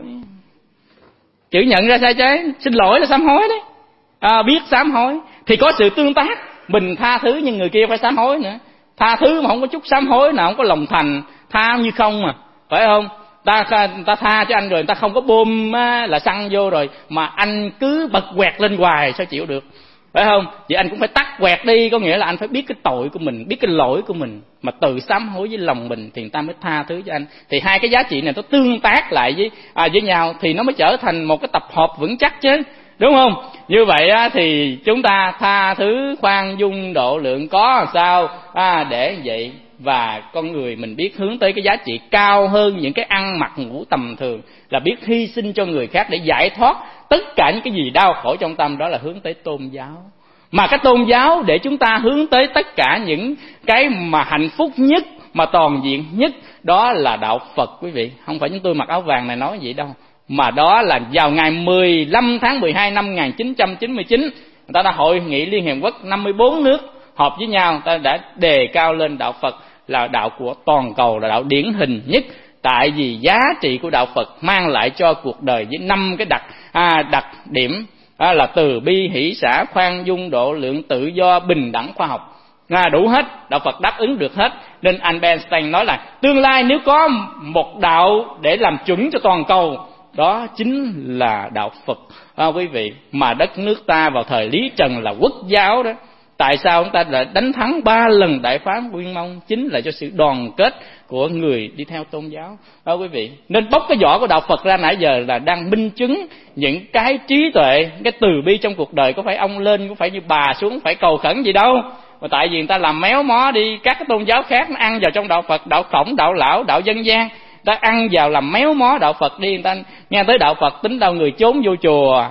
Chữ nhận ra sai trái, xin lỗi là sám hối đấy. Biết sám hối thì có sự tương tác, mình tha thứ nhưng người kia phải sám hối nữa. Tha thứ mà không có chút sám hối nào, không có lòng thành, tha như không mà, phải không? Ta tha cho anh rồi, ta không có bơm là xăng vô rồi mà anh cứ bật quẹt lên hoài, sao chịu được, phải không? Vậy anh cũng phải tắt quẹt đi, có nghĩa là anh phải biết cái tội của mình, biết cái lỗi của mình, mà tự sám hối với lòng mình thì người ta mới tha thứ cho anh. Thì hai cái giá trị này nó tương tác lại với nhau thì nó mới trở thành một cái tập hợp vững chắc chứ, đúng không? Như vậy thì chúng ta tha thứ, khoan dung, độ lượng có sao để vậy. Và con người mình biết hướng tới cái giá trị cao hơn những cái ăn mặc ngủ tầm thường, là biết hy sinh cho người khác để giải thoát tất cả những cái gì đau khổ trong tâm, đó là hướng tới tôn giáo. Mà cái tôn giáo để chúng ta hướng tới tất cả những cái mà hạnh phúc nhất, mà toàn diện nhất, đó là đạo Phật, quý vị. Không phải chúng tôi mặc áo vàng này nói vậy đâu, mà đó là vào ngày 15 tháng 12 năm 1999, người ta đã hội nghị Liên Hiệp Quốc 54 nước họp với nhau, người ta đã đề cao lên đạo Phật là đạo của toàn cầu, là đạo điển hình nhất. Tại vì giá trị của đạo Phật mang lại cho cuộc đời với 5 cái đặc điểm là từ bi, hỷ xả, khoan dung, độ lượng, tự do, bình đẳng, khoa học. Đủ hết, đạo Phật đáp ứng được hết. Nên Albert Einstein nói là tương lai nếu có một đạo để làm chuẩn cho toàn cầu, đó chính là đạo Phật, quý vị. Mà đất nước ta vào thời Lý Trần là quốc giáo đó. Tại sao chúng ta đã đánh thắng 3 lần Đại Phá Nguyên Mông? Chính là cho sự đoàn kết của người đi theo tôn giáo, quý vị. Nên bóc cái vỏ của đạo Phật ra nãy giờ là đang minh chứng những cái trí tuệ, cái từ bi trong cuộc đời. Có phải ông lên, có phải như bà xuống, phải cầu khẩn gì đâu. Mà tại vì người ta làm méo mó đi, các cái tôn giáo khác nó ăn vào trong đạo Phật, đạo Khổng, đạo Lão, đạo Dân gian, ta ăn vào làm méo mó đạo Phật đi. Người ta nghe tới đạo Phật tính đâu người trốn vô chùa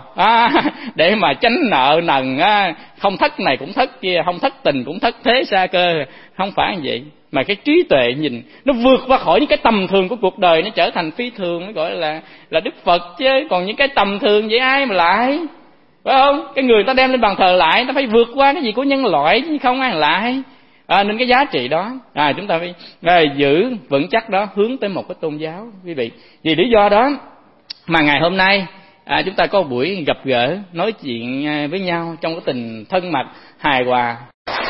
để mà tránh nợ nần, không thất này cũng thất kia, không thất tình cũng thất thế xa cơ. Không phải như vậy, mà cái trí tuệ nhìn nó vượt qua khỏi những cái tầm thường của cuộc đời, nó trở thành phi thường, nó gọi là Đức Phật. Chứ còn những cái tầm thường vậy ai mà lại, phải không? Cái người ta đem lên bàn thờ lại, nó phải vượt qua cái gì của nhân loại chứ không ai lại. Nên cái giá trị đó chúng ta phải giữ vững chắc đó, hướng tới một cái tôn giáo, quý vị. Vì lý do đó mà ngày hôm nay chúng ta có buổi gặp gỡ nói chuyện với nhau trong cái tình thân mật hài hòa.